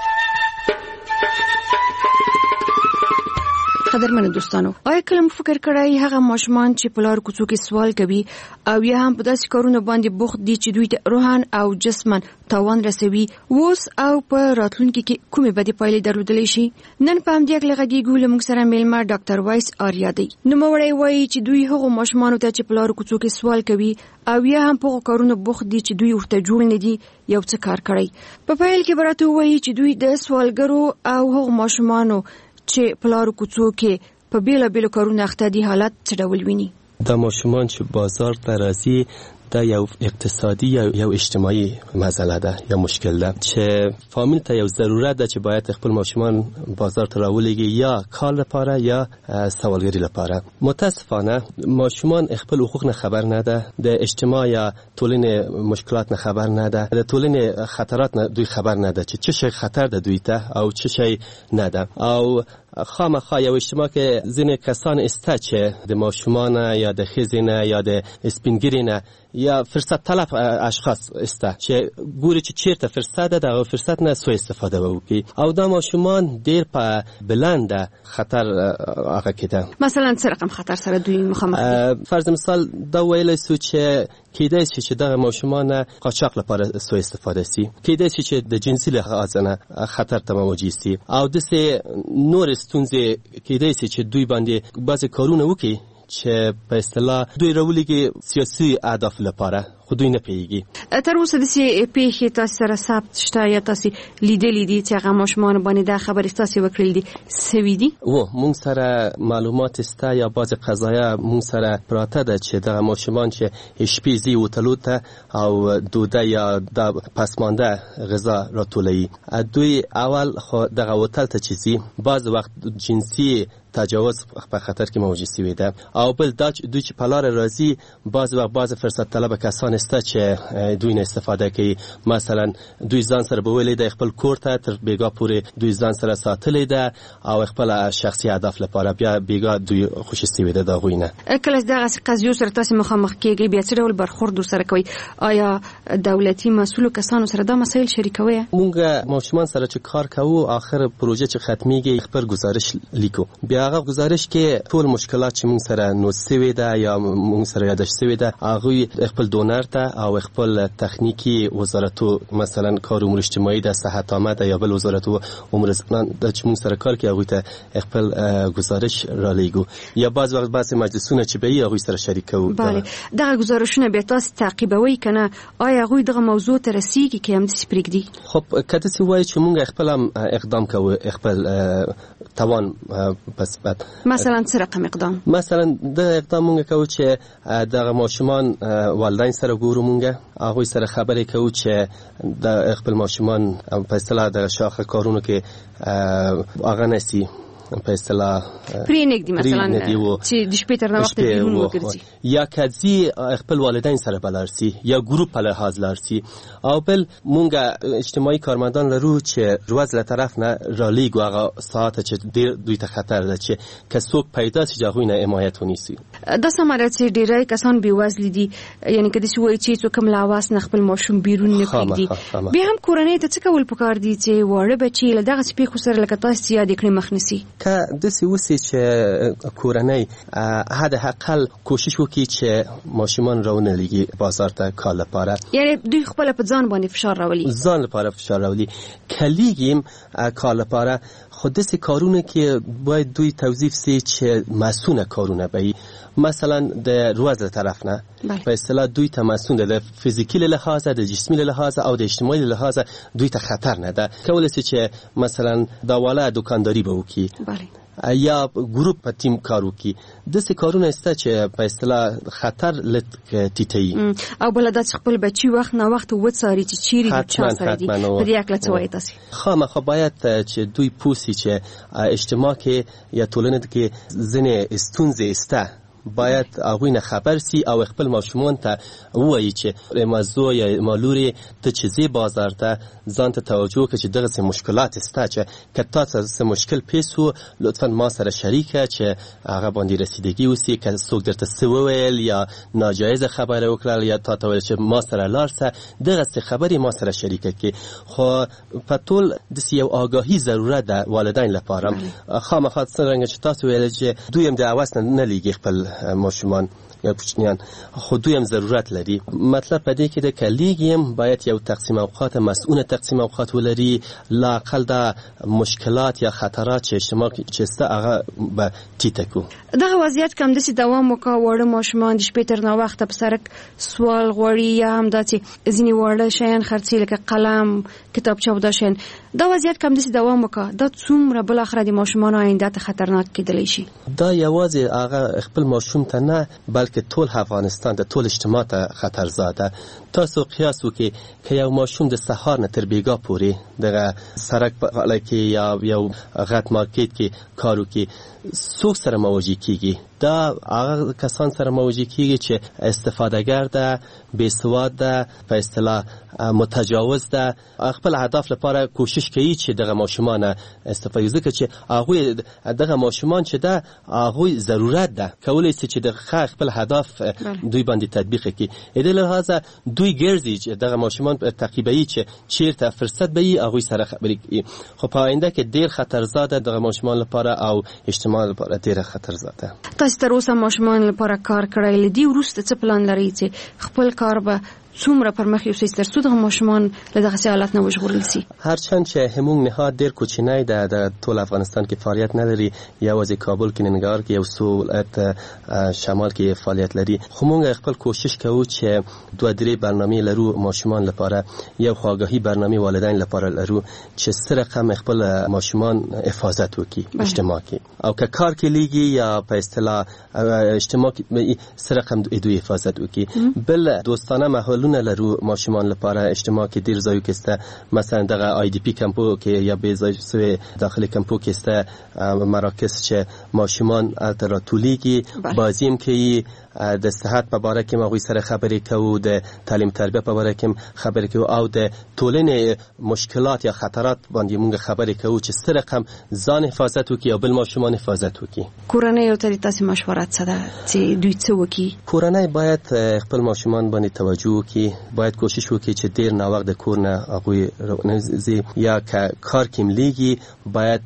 قدرمنو دوستانو، آیا کله مو فکر کړی هغه ماشومان چې په لار کوڅو کې سوال کوي او یا هم په داسې کارونو باندې بوخت دي چې دوی ته روحاً او جسماً تاوان رسوي، اوس او په راتلونکي کې کومې بدې پایلې درلودلی شي؟ نن په همدې هکله غږیږو له موږ سره میلمه ډاکټر وایس آریا دی. نوموړی وایي چې دوی هغو ماشومانو ته چې په لارو کوڅو کې سوال کوي او یا هم په هغو کارونو بوخت دي چې دوی ورته جوړ نه دي یو څه کار کړی. په پیل کې به راته ووایي چې دوی د سوالګرو او هغو ماشومانو چې په لارو کوڅو کې په بیلابیلو کارونو اخته دي حالت څه ډول ویني؟ د ماشومان چې بازار ته راځي دا یو اقتصادي یو اجتماعي مسئله ده یا مشکل ده چې فامیل ته یو ضرورت ده چې باید خپل ماشومان بازار ته راولېږي یا کار لپاره یا سوالګری لپاره. متاسفانه ماشومان خپل حقوق نه خبر نه ده، د اجتماع یا ټولنې مشکلات نه خبر نه ده، د ټولنې خطرات نه دوی خبر نه ده چې چه شی خطر ده دوی ته او چه شی نه ده. او خامخا یو اجتماع کې ځینې کسان استه چې د ماشومان یا د ښځې نه یا د سپینګیري نه یا فرصت طلب اشخاص استه چې ګوري چې چیرته فرصت ده دغه فرصت نه سوء استفاده وکړي او دا ماشومان ډیر په بلند خطر هغه کېده. مثلا څه رقم خطر سره دوی مخامخ دي؟ فرض مثال دا ویلی سو چې کېدای شي چې دغه ماشومان قاچاق لپاره سوء استفاده سي، کېدای شي چې د جنسي لحاظ نه خطر ته مواجه سي او داسې نور ستونزې کېدای شي چې دوی باندې بعضې کارونه وکړي چې په اصطلاح دوی راولېږي سیاسي اهداف لپاره خو دوی نه پوهېږي. تر اوسه داسې پیښې تاسو سره ثبت شته یا تاسو لیدلي دي چې هغه ماشومان باندې دا خبرې تاسو وکړل دي سوي دي؟ مونږ سره معلومات سته یا بعضې قضایه مونږ سره پراته ده چې دغه ماشومان چې شپې ځي وتلو ته او دوده یا د پسمانده غذا راټولوي، دوی اول خو دغه وتل ته چې ځي بعض وخت جنسي تجاوز په خطر کې موجود سوی ده او بل دا دوی چې په لاره راځي بعض وخت بعض فرصت طلب کسان استه چې دوی نه استفاده کوي. مثلا دوی ځان سره بویلی د خپل کور ته تر بیګا پورې دوی ځان سره ساتلی ده او خپل شخصي هدف لپاره بیا بیګا دوی خوشي سوی ده د هغوی نه. کله چې دغسې قضیو سره تاسې مخامخ کېږئ بیا څه ډول برخورد ورسره کوئ؟ آیا دولتي مسؤلو کسانو سره دا مسایل شریکوئ؟ مونږ ماشومان سره چې کار کوو آخر پروژه چې ختمیږي خپل گزارش لیکو، بیا هغه گزارش کې ټول مشکلات چې مونږ سره نوٹ سوی ده یا مونږ سره یادداشت سوی ده هغوی خپل دونر ته او خپل تخنیکی وزارتو مثلا کار امور اجتماعي ده، صحت عامه ده یا بل وزارتو امور زنان ده چې مونږ سره کار کوي هغوی ته خپل گزارش را لیږو یا بعض وخت بعضې مجلسونه چې به یې هغوی سره شریکوو. بله، دغه گزارشونه بیا تاسو تعقیبوئ که نه؟ آیا هغوی دغه موضوع ته رسیږي که همداسې پرېږدي؟ خب که داسې وایي چې مونږ خپل هم اقدام کوو خپل توان پس بعد مثلا څه رقم اقدام؟ مثلا د اقدام مونږ کوو چې دغه ماشومان والدین سره ګورو، مونږ هغوی سره خبرې کوو چې د خپل ماشومان په اصطلاح د شاخه کارونو کې هغه نسي په اصطلاح پرېنږدي مثلا چې د شپې تر ناوخته بیرون وګرځي یا که ځي خپل والدین سره به لاړ سي یا ګروپ په لحاظ لاړ سي. او بل مونږ اجتماعي کارمندان لرو چې ورځ له طرف نه رالیږو هغه ساعته چې ډېر دوی ته خطر ده چې که څوک پیدا سي چې هغوی نه حمایت ونیسي. دا سمه ده چې ډېری کسان بېوزلي دي، یعنې که داسې وایي چې څوک هم له حواس نه خپل ماشوم بیرون نه پرېږدي، بیا هم کورنۍ ته څه کول پکار دي چې واړه بچي له دغسې پیښو سره لکه تاسې یادې کړې مخ نیسي؟ که داسې وسي چې کورنۍ حداقل کوشش وکړي چې ماشومان راونه لېږي بازار ته کار لپاره، یعنې دوی خپله په ځان باندې فشار راولي، ځان لپاره فشار راولي. که لیږي کار لپاره خو داسې کارونه کې باید دوی توظیف سي چې مسونه کارونه به وي، مثلا د ورځ له طرف نه په اصطلاح دوی ته مسون ده، د فیزیکي له لحاظه د جسمي له لحاظه او د اجتماعي له لحاظه دوی ته خطر نه ده. کولی سي چې مثلا دا والا دکانداري به وکړي یا ګروپ په ټیم کار وکړي. داسې کارونه سته چې په اصطلاح خطر لږ ټیټوي. او بله دا چې خپل بچي وخت نه وخت وڅاري چې چیرې د چا سره دي. په دې هکله څه وایي تاسې؟ خامخا باید چې دوی پوه سي چې اجتماع کې یا ټولنه کې ځینې ستونزې سته باید هغوی نه خبر سي او خپل ماشومان ته ووایي چې مازو یا مالوري ته چې ځې بازار ته ځان ته توجه کړه چې دغسې مشکلات سته چې که تا ته څه مشکل پیښ و لطفا ما سره شریکه چې هغه باندې رسیدګي وسي که څوک درته څه وویل یا ناجایزه خبره وکړل یا تا ته ویل چې ما سره لاړ شه دغسې خبرې ما سره شریکه کړي خو په ټول داسې یو آګاهي ضرورت ده والدین لپاره خامخا څرنګه چې تاسو ویل چې دوی هم د هوس نه لیږي خپل ماشومان یا کوچنیان خو دوی هم ضرورت لري مطلب په دې کې د کلیږي هم باید یو تقسیم اوقات مسئول تقسیم اوقات ولري لااقل د مشکلات یا خطرات چې اجتماع چې سته هغه به ټیټه کړو دغه وضعیت که همداسې دوام وکړي واړه ماشومان د شپې تر ناوخته په سړک سوال غواړي یا همداسې ځینې واړه شیان خرڅوي لکه قلم کتابچه او دا شیان دا وضعیت که همداسې دوام وکړي دا څومره بالاخره د ماشومانو آینده ته خطرناک کیدلی شي دا یوازې هغه خپل ماشوم ته نه بلکې ټول افغانستان د ټول اجتماع ته خطر زاده تاسو قیاس وکړئ که یو ماشوم د سهار نه تر بیګا پورې دغه سړک په غاړه کې یا یو غټ مارکیټ کې کار وکړي څوک سره مواجه کیږي دا هغه کسان سره مواجه کیږي چې استفادهګر ده بېسواد ده په اصطلاح متجاوز ده خپل هدف لپاره کوشش کوي چې دغه ماشومان استفاده ځکه چې هغوی دغه ماشومان چې ده هغوی ضرورت ده کولی شي چې دغه خپل هدف دوی باندې تطبیق کړي د لحاظه دوی ګرځي چې دغه ماشومان تعقیبوي چې چیرته فرصت به یې هغوی سره خبرې کوي خو په آینده کې ډېر خطرزاده دغه ماشومان لپاره او اجتماع لپاره ډېره خطرزاده تاسو تر اوسه ماشومان لپاره کار کړی لدی وروسته څه پلان لرئ چې خپل کار به څومره پر مخ یوسئ ترڅو دغه ماشومان له دغسې حالت نه وژغورل سي هرچند چې همون نهاد ډېر کوچنی ده د ټول افغانستان کې فعالیت نه لري یوازې کابل کې ننګرهار کې یو څو ولایت شمال کې فعالیت لري خو موږ خپل کوشش کوو چې 2-3 برنامه لرو ماشومان لپاره یو خواږهي برنامه والدین لپاره لرو چې سره رقم خپل ماشومان حفاظت وکړي اجتماع کې او که کار کې لیږي یا په اصطلاح اجتماع کې سره رقم دوی حفاظت وکړي بل دوستانه ماحول لرو ماشومان لپاره اجتماع کې ډیر ځایو کې سته مثلا دغه آی دی پی کمپو کې یا به ځای سوی داخلي کمپو کې سته مراکز چې ماشومان تر ټولیږي بازیم کوي د صحت په اړه کې موږ سره خبرې کوو د تعلیم تربیه په اړه کې خبرې کوو او د ټولنې مشکلات یا خطرات باندې موږ خبرې کوو چې سره رقم ځان حفاظت وکړي او بل ماشومان حفاظت وکړي کورنۍ او تاسو مشورت څه ده چې دوی څه وکړي کورنۍ باید خپل ماشومان باندې توجه وکړي باید کوشش وکړي چې ډیر نه وخت د کور نه هغوی روانځي یا که کار کې مليږي باید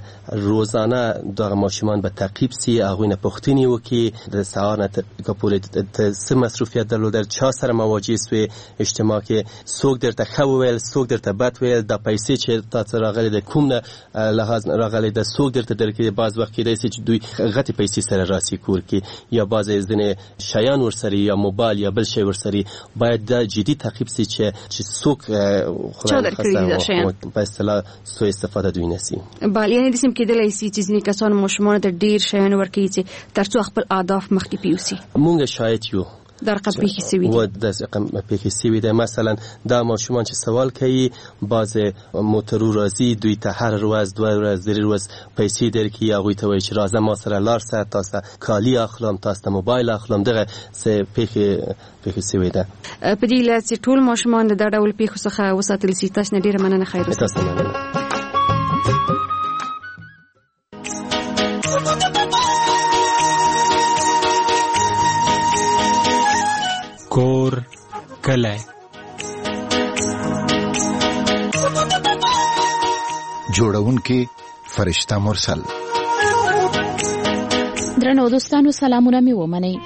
روزانه دغه ماشومان به تعقیب سي هغوی نه پوښتنې وکړي د سهار نه پورې د څه مصروفیت درلودل چا سره مواجه سوی اجتماع کې څوک درته ښه وویل څوک درته بد ویل د پیسې چې تاسو راغلي د کوم نه لحاظ راغلي د څوک درته درکړي بعض وخت کېدای شي چې دوی غټې پیسې سره راسي کور کې یا بعضې ځینې شیان ورسري یا موبایل یا بل شی ورسري باید دا جدي تعقیب سي چې څوک په اصطلاح سوء استفاده دوی نسي بله یعنې داسې هم کېدلی شي چې ځینې کسان ماشومانو ته ډېر شیان ورکوي چې تر څو خپل اهداف مخکې پیوسي مونږ شاید یو در رقم پیښې سوي دي و د رقم پیښې سوي دي مثلا دا ماشومان چې سوال کوي بعض موټرو راځي دوی ته هر ورځ 2 ورځ 3 ورځ پیسې درکړي هغوی ته وایي چې راځه ما سره لاړ شه تاسو کالي اخلم تاسو موبایل اخلم دغه څه پیښې سوي ده په دې لاره چې ټول ماشومان د ډول پیښو څخه وساتل شي تاسو نه ډیره مننه خیر تاسو مننه کور کلی جوړونکي فرشته مرسل درنو دوستانو سلامونه مې ومنئ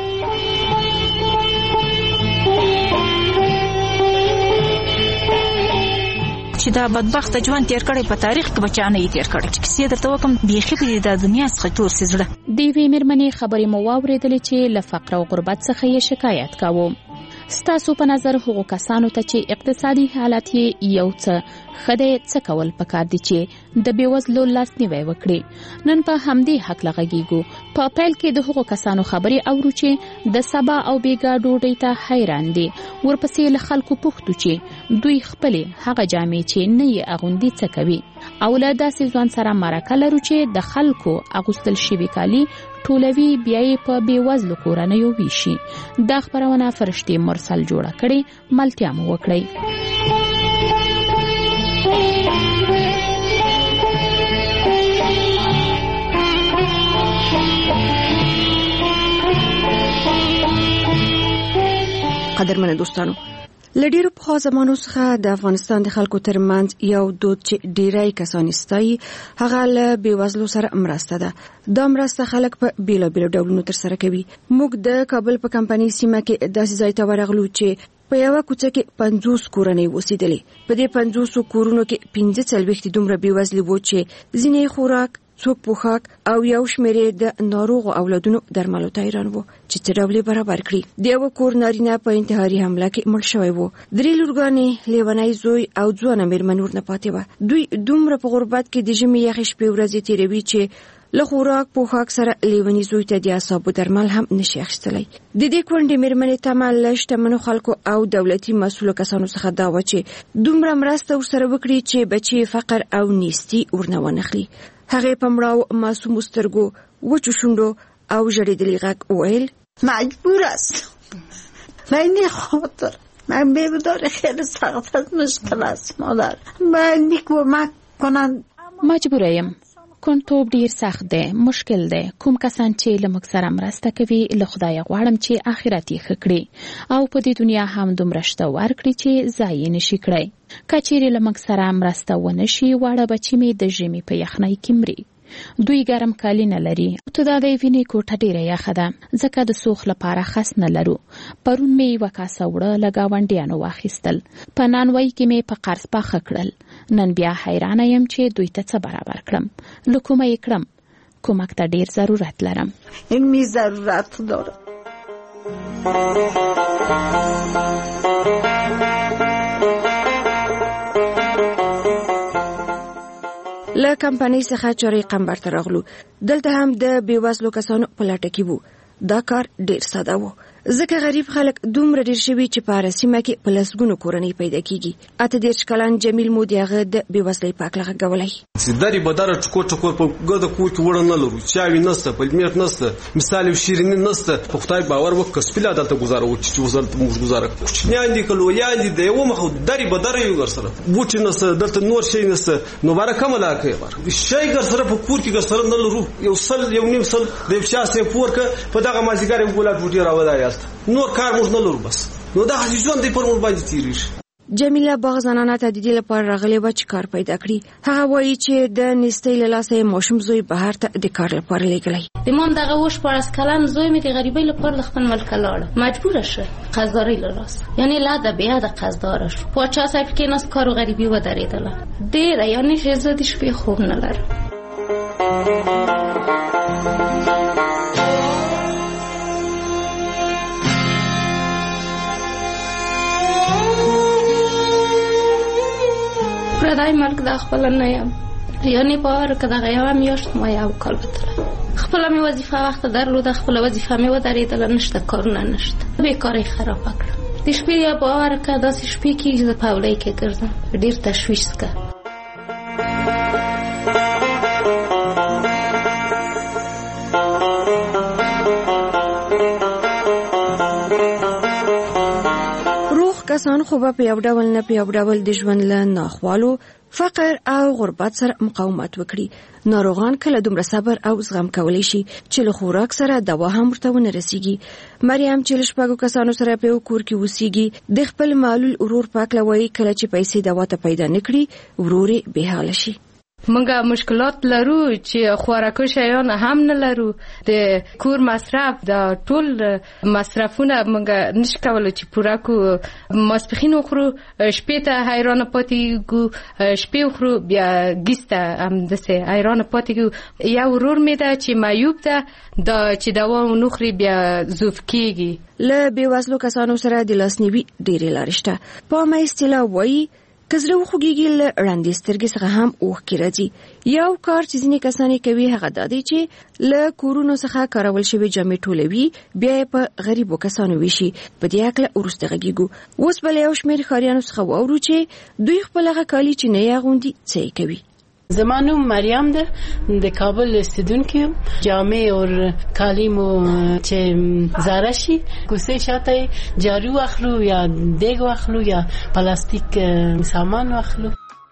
چې دا بدبخت ژوند تیر کړي په تاریخ کې بچانه یې تیر کړي چې کیسې درته وکم بیخي په د دنیا څخه تور سي زړه دی وی مېرمنې خبرې مو واورېدلې چې له فقر او غربت څخه یې شکایت کاوه ستاسو په نظر هغو کسانو ته چې اقتصادي حالت یې یو څه خدای څه کول پکار دي چې د بیوزلو لاسنیوی وکړي نن په همدې حق لغږیږو په پیل کې د هغو کسانو خبرې اورو چې د سبا او بیګا ډوډۍ ته حیران دي ورپسې له خلکو پوښتو چې دوی خپل هغه جامې چې نه یې اغوندي څه کوي او له داسې ځوان سره مرکه لرو چې د خلکو اغوستل شوي کالي ټولوي بیا یې په بېوزلو کورنیو ویشي. دا خپرونه فرشتې مرسل جوړه کړې، ملتیا مو وکړئ. قدرمنه دوستانو، لډیرو په زمانو څخه د افغانستان د خلکو ترمنځ یو دود چې ډیری کسان استایي هغه له بېوزلو سره مرسته ده. دا مرسته خلک په بیلابیلو ډولونو ترسره کوي. موږ د کابل په کمپنۍ سیمه کې داسې ځای ته ورغلو چې په یوه کوڅه کې 50 کورنۍ اوسېدلې. په دې 50 کورونو کې 45 دومره بېوزلي وو چې ځینې خوراک، څوک پوښاک او یو شمېرې د ناروغو اولادونو درملو ته حیران وو چې څه ډول یې برابر کړي. د یوه کور نارینه په انتحاري حمله کې مړ شوی وو. 3 لورګانې، لیونی زوی او ځوانه مېرمن ورنه پاتې وه. دوی دومره په غربت کې د ژمي یخې شپې ورځې تېروي چې له خوراک پوښاک سره لیونی زوی ته د اعصابو درمل هم نشي اخیستلی. د دې کونډې مېرمنې تمه له شتمنو خلکو او دولتي مسؤلو کسانو څخه دا وه چې دومره مرسته ورسره وکړي چې بچي فقر او نیستي ورنه ونخلي. هغې په مړاو معصومو سترګو، وچو شونډو او ژړېدلي غږ وویل: مجبور است. من نخاطر من بیودار خیلی سخت از مشکل است مادر. باید کمک کنند. مجبوره یم. کنټوب ډیر سخت دی، مشکل دی. کوم کسان چې له موږ سره مرسته کوي له خدایه غواړم چې آخرت یې ښه کړي او په دې دنیا هم دومره شته ورکړي چې ضایع یې نشي کړی. که چیرې له موږ سره مرسته ونه شي، واړه بچي مې د ژمي په یخنۍ کې مري. دوی ګرم کالي نه لري. ته دا د وینې کوټه ډیره یخه ده، ځکه د سوخ لپاره خس نه لرو. پرون مې یوه کاسه وړه له ګاونډیانو واخیستل. په نانوای کې مې په قرض پاخه کړل. نن بیا حیرانه یم چې دوی ته څه برابر کړم. له کومه یې کړم؟ کومک ته ډیر ضرورت لرم. این می ضرورت داره. له کمپنۍ څخه چارې قمبر ته راغلو. دلته هم د بېوزلو کسانو په لټه کې وو. دا کار ډیر ساده وو، ځکه غریب خلک دومره ډیر شوي چې په هره سیمه کې په لسګونو کورنۍ پیدا کیږي. 38 کلن جمیل مو د هغه د بېوزلۍ په هکله غږولی. داري بداره ټکور په ګوده کور کې وړه نه لرو، چاوي نسته، پلمېټ نسته، مثال یو شیریني نسته. په خدای باور وکړه کسبیله دلته ګزاره وکړي چې وزارت موږ ګزاره کوچنیان دي که لویان دي د یوه مخه داري بداره یو ګرسره بوټي نسته، دلته نور شی نسته، نو باره کومه لاره کوي شی ګرسره په کور کې ګرسره نه لرو. یو سل یو نیم سل د یو چا سې پورکه په دغه مازیګر یو ګلات بوټي راودایاست، نور کار موږ نه لرو. بس نو دا ژوند دی پر موږ باندې تیریږي. جمیله باغ زنانه ته د دې لپاره راغلې وه چې کار پیدا کړي. هغه وایي چې د نیستۍ له لاسه یې ماشوم زوی بهر ته د کار لپاره لیږلی. د مام دغه و 14 کلن زوی مې د غریبۍ لپاره له خپل ملکه لاړه، مجبوره شه قرضدارۍ له لاسه، یعنی لا د بیا د قرضداره شو. پاچا صاحب کې ناست کار و غریبي ودرېدله ډېره، یعنی شهزادي شپې خوب نه لرم. پردی ملک دا خپله نه یم، یعنې په هر که دغه یوه میاشت ما یو کال وتله. خپله مې وظیفه وخته درلوده، خپله وظیفه مې ودرېدله، نشته کارونه نشته، بېکارۍ خرابه کړم. د شپې یا په هر که داسې شپې کېږي زه په اولۍ کې ګرځم، ډېر تشویش څکه. کسان خو به په یو ډول نه په یو ډول د ژوند له ناخوالو، فقر او غربت سره مقاومت وکړي. ناروغان کله دومره صبر او زغم کولی شي چې له خوراک سره دوا هم ورته ونه رسیږي. مریم چې له 4 کسانو سره په یو کور کې اوسیږي د خپل معلول ورور په هکله وایي کله چې پیسې دوا ته پیدا نه کړي ورور یې بېحاله شي. منګه مشکلات لرو چې خوراکو شیان هم نه لرو، د کور مصرف د ټول مصرفونه منګه نش کولای چې پوره کو. ماسپخین خورو، شپې ته حیران پاتې ګو، شپې خورو بیا ګسته هم دسه حیران پاتې ګو. یو ورور مې ده چې معیوب ده، دا چې دوا نخري بیا زوف کیږي. له بېوزلو کسانو سره د لاسنیوي ډېرې لارې شته. پامه اصطلاح وایي که زړه وخوږېږي له ړندې سترګې څخه هم اوښکې راځي. یو کار چې ځینې کسان یې کوي هغه دا دی چې له کورونو څخه کارول شوي جامې ټولوي، بیا یې په غریبو کسانو ویشي. په دې هکله وروسته غږېږو. اوس به له یو شمېر ښاریانو څخه واورو چې دوی خپل هغه کالي چې نه یې اغوندي څه یې کوي. زما نوم مریم ده، د کابل استودونکي یم. جامې او کالي مو چې زاره شي کوسې شاته جارو واخلو یا دیګ واخلو یا پلاستیک سامان واخلو.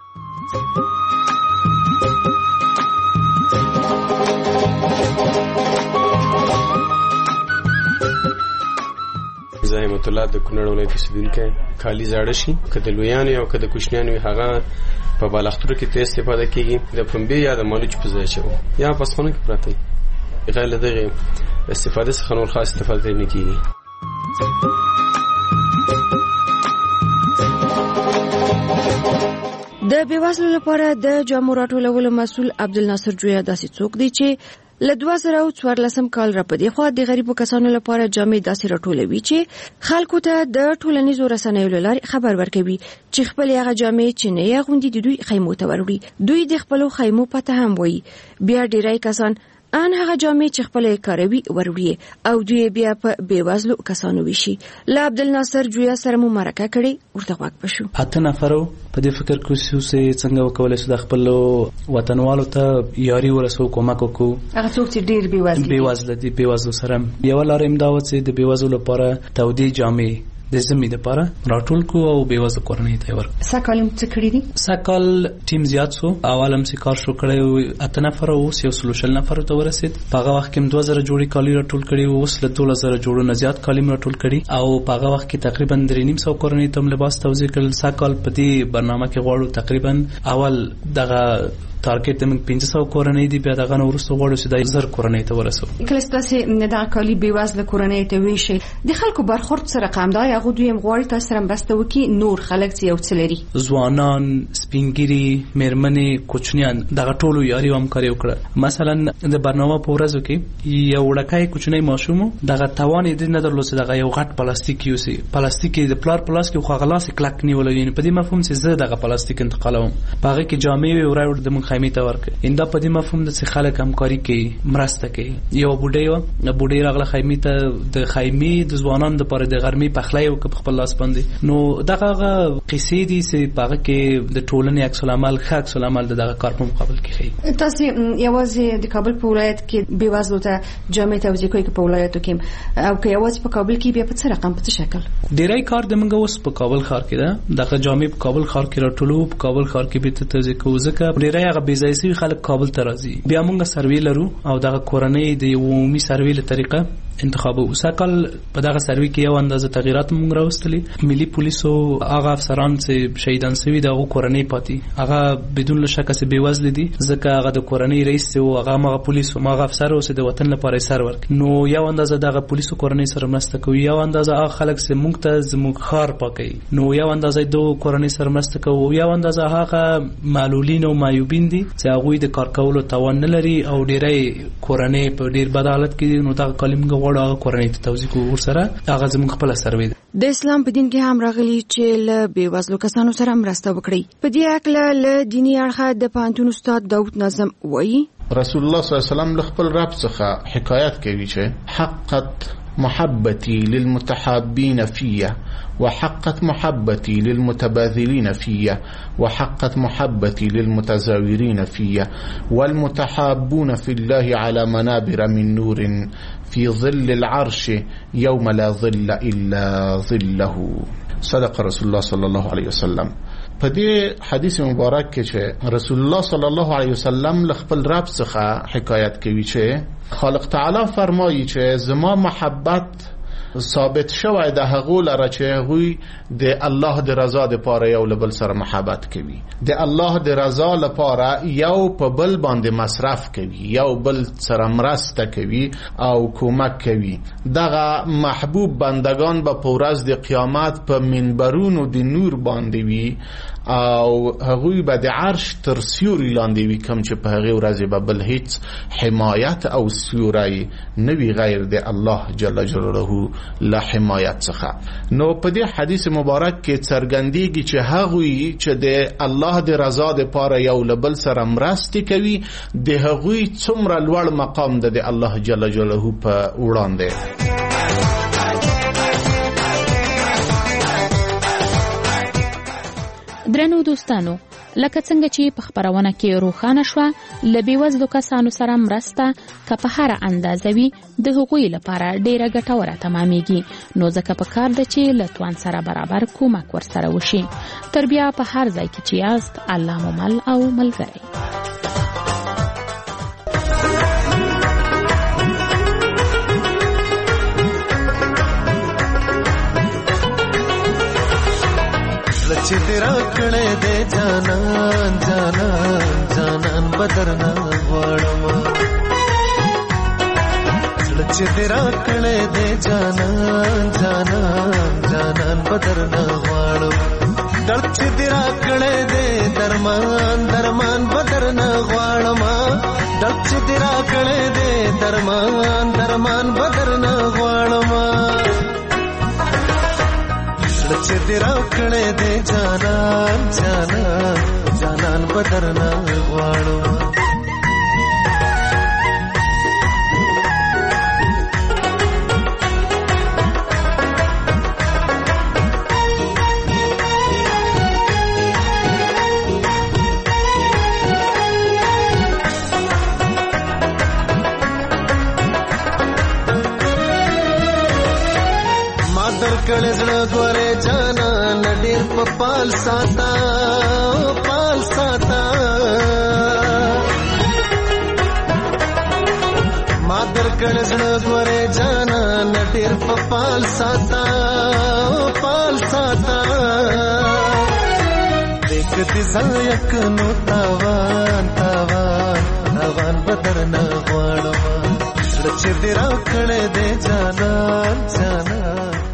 زایمت الله د کونړ ولایت اوسیدونکی. کالي زاړه شي که د لویانو یا که د کوچنیانو هغه په بالښتونو کې ته استفاده کیږي د پنبې یا د مالوچ په ځای شو یا په پسخونه کې پراته وي. غیر له دغه استفاده څخه نور خاص استفاده نه کیږي. د بیوزلو لپاره د جامو راټولولو مسؤل عبدالناصر جویا داسې څوک دی چې له 2014 کال را پدې خو د غریبو کسانو لپاره جامې داسې راټولوي چې خلکو ته د ټولنیزو رسنیو لارې خبر ورکوي چې خپل هغه جامې چې نه یې غوندي د دوی خیمو ته وروړي. دوی د خپل خیمو پته هم وایي. بیا ډیری کسان ان هغه جامې چې خپل کاروي وروړي او دوی بیا په بیوزلو کسانو وشي. له عبدالناصر جویا سره مو مرکه کړي ورته واک پښو. اته نفرو په دې فکر کې چې څنګه وکولای شو د خپل وطنوالو ته یاري ورسو کومک وکړو. هغه څوک چې ډیر بیوزل دي بیوزلو سره یو لار امداد چې د بیوزلو لپاره تودې جامې د زمي لپاره راټول کو او بیوزلو کورنۍ ته ورک. ساکالم څه کړی دي؟ ساکال ټیم زیات سو اولم سي کار شو کړی اته نفر او یو سلوشل نفر ته ورسید. په هغه وخت کې 2000 جوړي کالي راټول کړي او اوس له 2000 جوړو نه زیات کالي راټول کړي او په هغه وخت کې تقریبا 3.5 کورنۍ ته لباس توزیع کړل. ساکال په دې برنامه کې غواړو تقریبا اول دغه ټارګټ د 500 کورنۍ دی بیا دغه ورسته غواړو چې د 1000 کورنۍ ته ورسو. کله ستاسو نه د کالي بیوزله کورنۍ ته ویشي د خلکو برخورد سره رقم دا هغه دوی غواړي تاسو سره مرسته وکړي نور خلک چې یو څه لري ځوانان سپینګری مېرمنې کوچنیان دغه ټولو یاري او همکاري وکړه. مثلا د برنامه په ورځو کې یو وړکای کوچنی ماشوم دغه توان یې نه درلود چې دغه یو غټ پلاستیک یوسي پلاستیک د پلار پلاستیک خو غلاس کلک نیول یعنی په دې مفهوم چې زه دغه پلاستیک انتقالوم پاره کې جامې وراوړ د خیمه ته ورکړ. انده په دې مفهوم د خلک همکاري کوي مرسته کوي. یو بوډۍ راغله خیمه ته د خیمه د ځوانان لپاره د غرمې پخلی او خپل لاس باندې نو دغه قصې دي چې پاره کې د ټولنې عکس العمل عکس العمل دغه کار په مقابل کې خي. تاسو یوازې د کابل په ولایت کې بیوزلو ته جامې توزیع کوي په ولایتو کې او که یوازې په کابل کې بیا په څه رقم په څه شکل ډیری کار د منګه اوس په کابل ښار کې ده. دغه جامې په کابل ښار کې راټولو په کابل ښار کې به توزیع کوو ځکه ډیری هغه بیځایسي خلک کابل ته راځي. بیا موږ سروې لرو او دغه کورنۍ د عمومي سروې له طریقه انتخابو وسکل په دغه سروې کې یو اندازه تغیرات موږ راوستلې. ملي پولیسو هغه افسران چې شهیدان شوي دغه کورنۍ پاتې هغه بدون شک چې بیوزل دي ځکه هغه د کورنۍ رئیس او هغه مغه پولیس او مغه افسر او د وطن لپاره سر ورک نو یو اندازه دغه پولیسو کورنۍ سره مرسته کوي. یو اندازه هغه خلک چې موږ ته زموږ خار پاکي نو یو اندازه دوه کورنۍ سره مرسته کوي. یو اندازه هغه معلولین او معیوبین دي چې هغه د کار کولو توان نه لري او ډیری کورنۍ په ډیر بد حالت کې نو دا کلمه غوړه کورنۍ ته توزیع ورسره هغه زموږ خپل سروې. د اسلام په دین کې هم راغلي چې له بیوزلو کسانو سره مرسته وکړي. په دې اړه له دیني اړخه د پانتون استاد داود نظم وایي رسول الله صلی الله علیه وسلم له خپل رب څخه حکایت کوي چې حقت محبتي للمتحابين فيه وحقت محبتي للمتباذلين فيه وحقت محبتي للمتزاورين فيه والمتحابون في الله على منابر من نور في ظل العرش يوم لا ظل إلا ظله. صدق رسول الله صلی الله علیه وسلم. په دې حدیث مبارک کې چې رسول الله صلی الله علیه وسلم له خپل رب څخه حکایت کوي چې خالق تعالی فرمایي چې زما محبت ثابت شوی د هغو لره چې هغوی د الله د رضا لپاره یو له بل سره محبت کوي د الله د رضا لپاره یو په بل باندې مصرف کوي یو بل سره مرسته کوي او کومک کوي. دغه محبوب بندگان به په ورځ د قیامت په منبرونو د نور باندې وي او هغوی به د عرش تر سیوري لاندې وي کوم چې په هغې ورځې به بل هیڅ حمایت او سیوری نه وي غیر د الله جل جلاله له حمایت څخه. نو په دې حدیث مبارک کې څرګندېږي چې هغوی چې د الله د رضا دپاره یو له بل سره مرستې کوي د هغوی څومره لوړ مقام ده د الله جل جلاله په وړاندې. درنو دوستانو لکه څنګه چې په خبرونه کې روښانه شوه له بېوزلو کسانو سره مرسته که په هره اندازه وي د هغوی لپاره ډیره ګټوره تمامیږي نو ځکه پکار ده چې له توان سره برابر کومک ورسره وشي تر بیا په هر ځای کې چې یاست الله مو مل او ملګری چې تیرا کړه دې جانان جانان جانان بدرنا غواړم چې تیرا کړه دې جانان جانان جانان بدرنا غواړم درد چې تیرا کړه دې درمان درمان بدرنا غواړم درد چې تیرا کړه دې درمان درمان بدرنا غواړم چې تیرا کړه دې جانان جانان جانان بدرنا غواړم کړه زړه ګوره جانان ډېر په پال ساته ما در کړه زړه ګوره جانان ډېر په پال ساته دکتي زایک نو تاوان تاوان تاوان بدرنا غواړم چې دې را کړه دې جانان جانان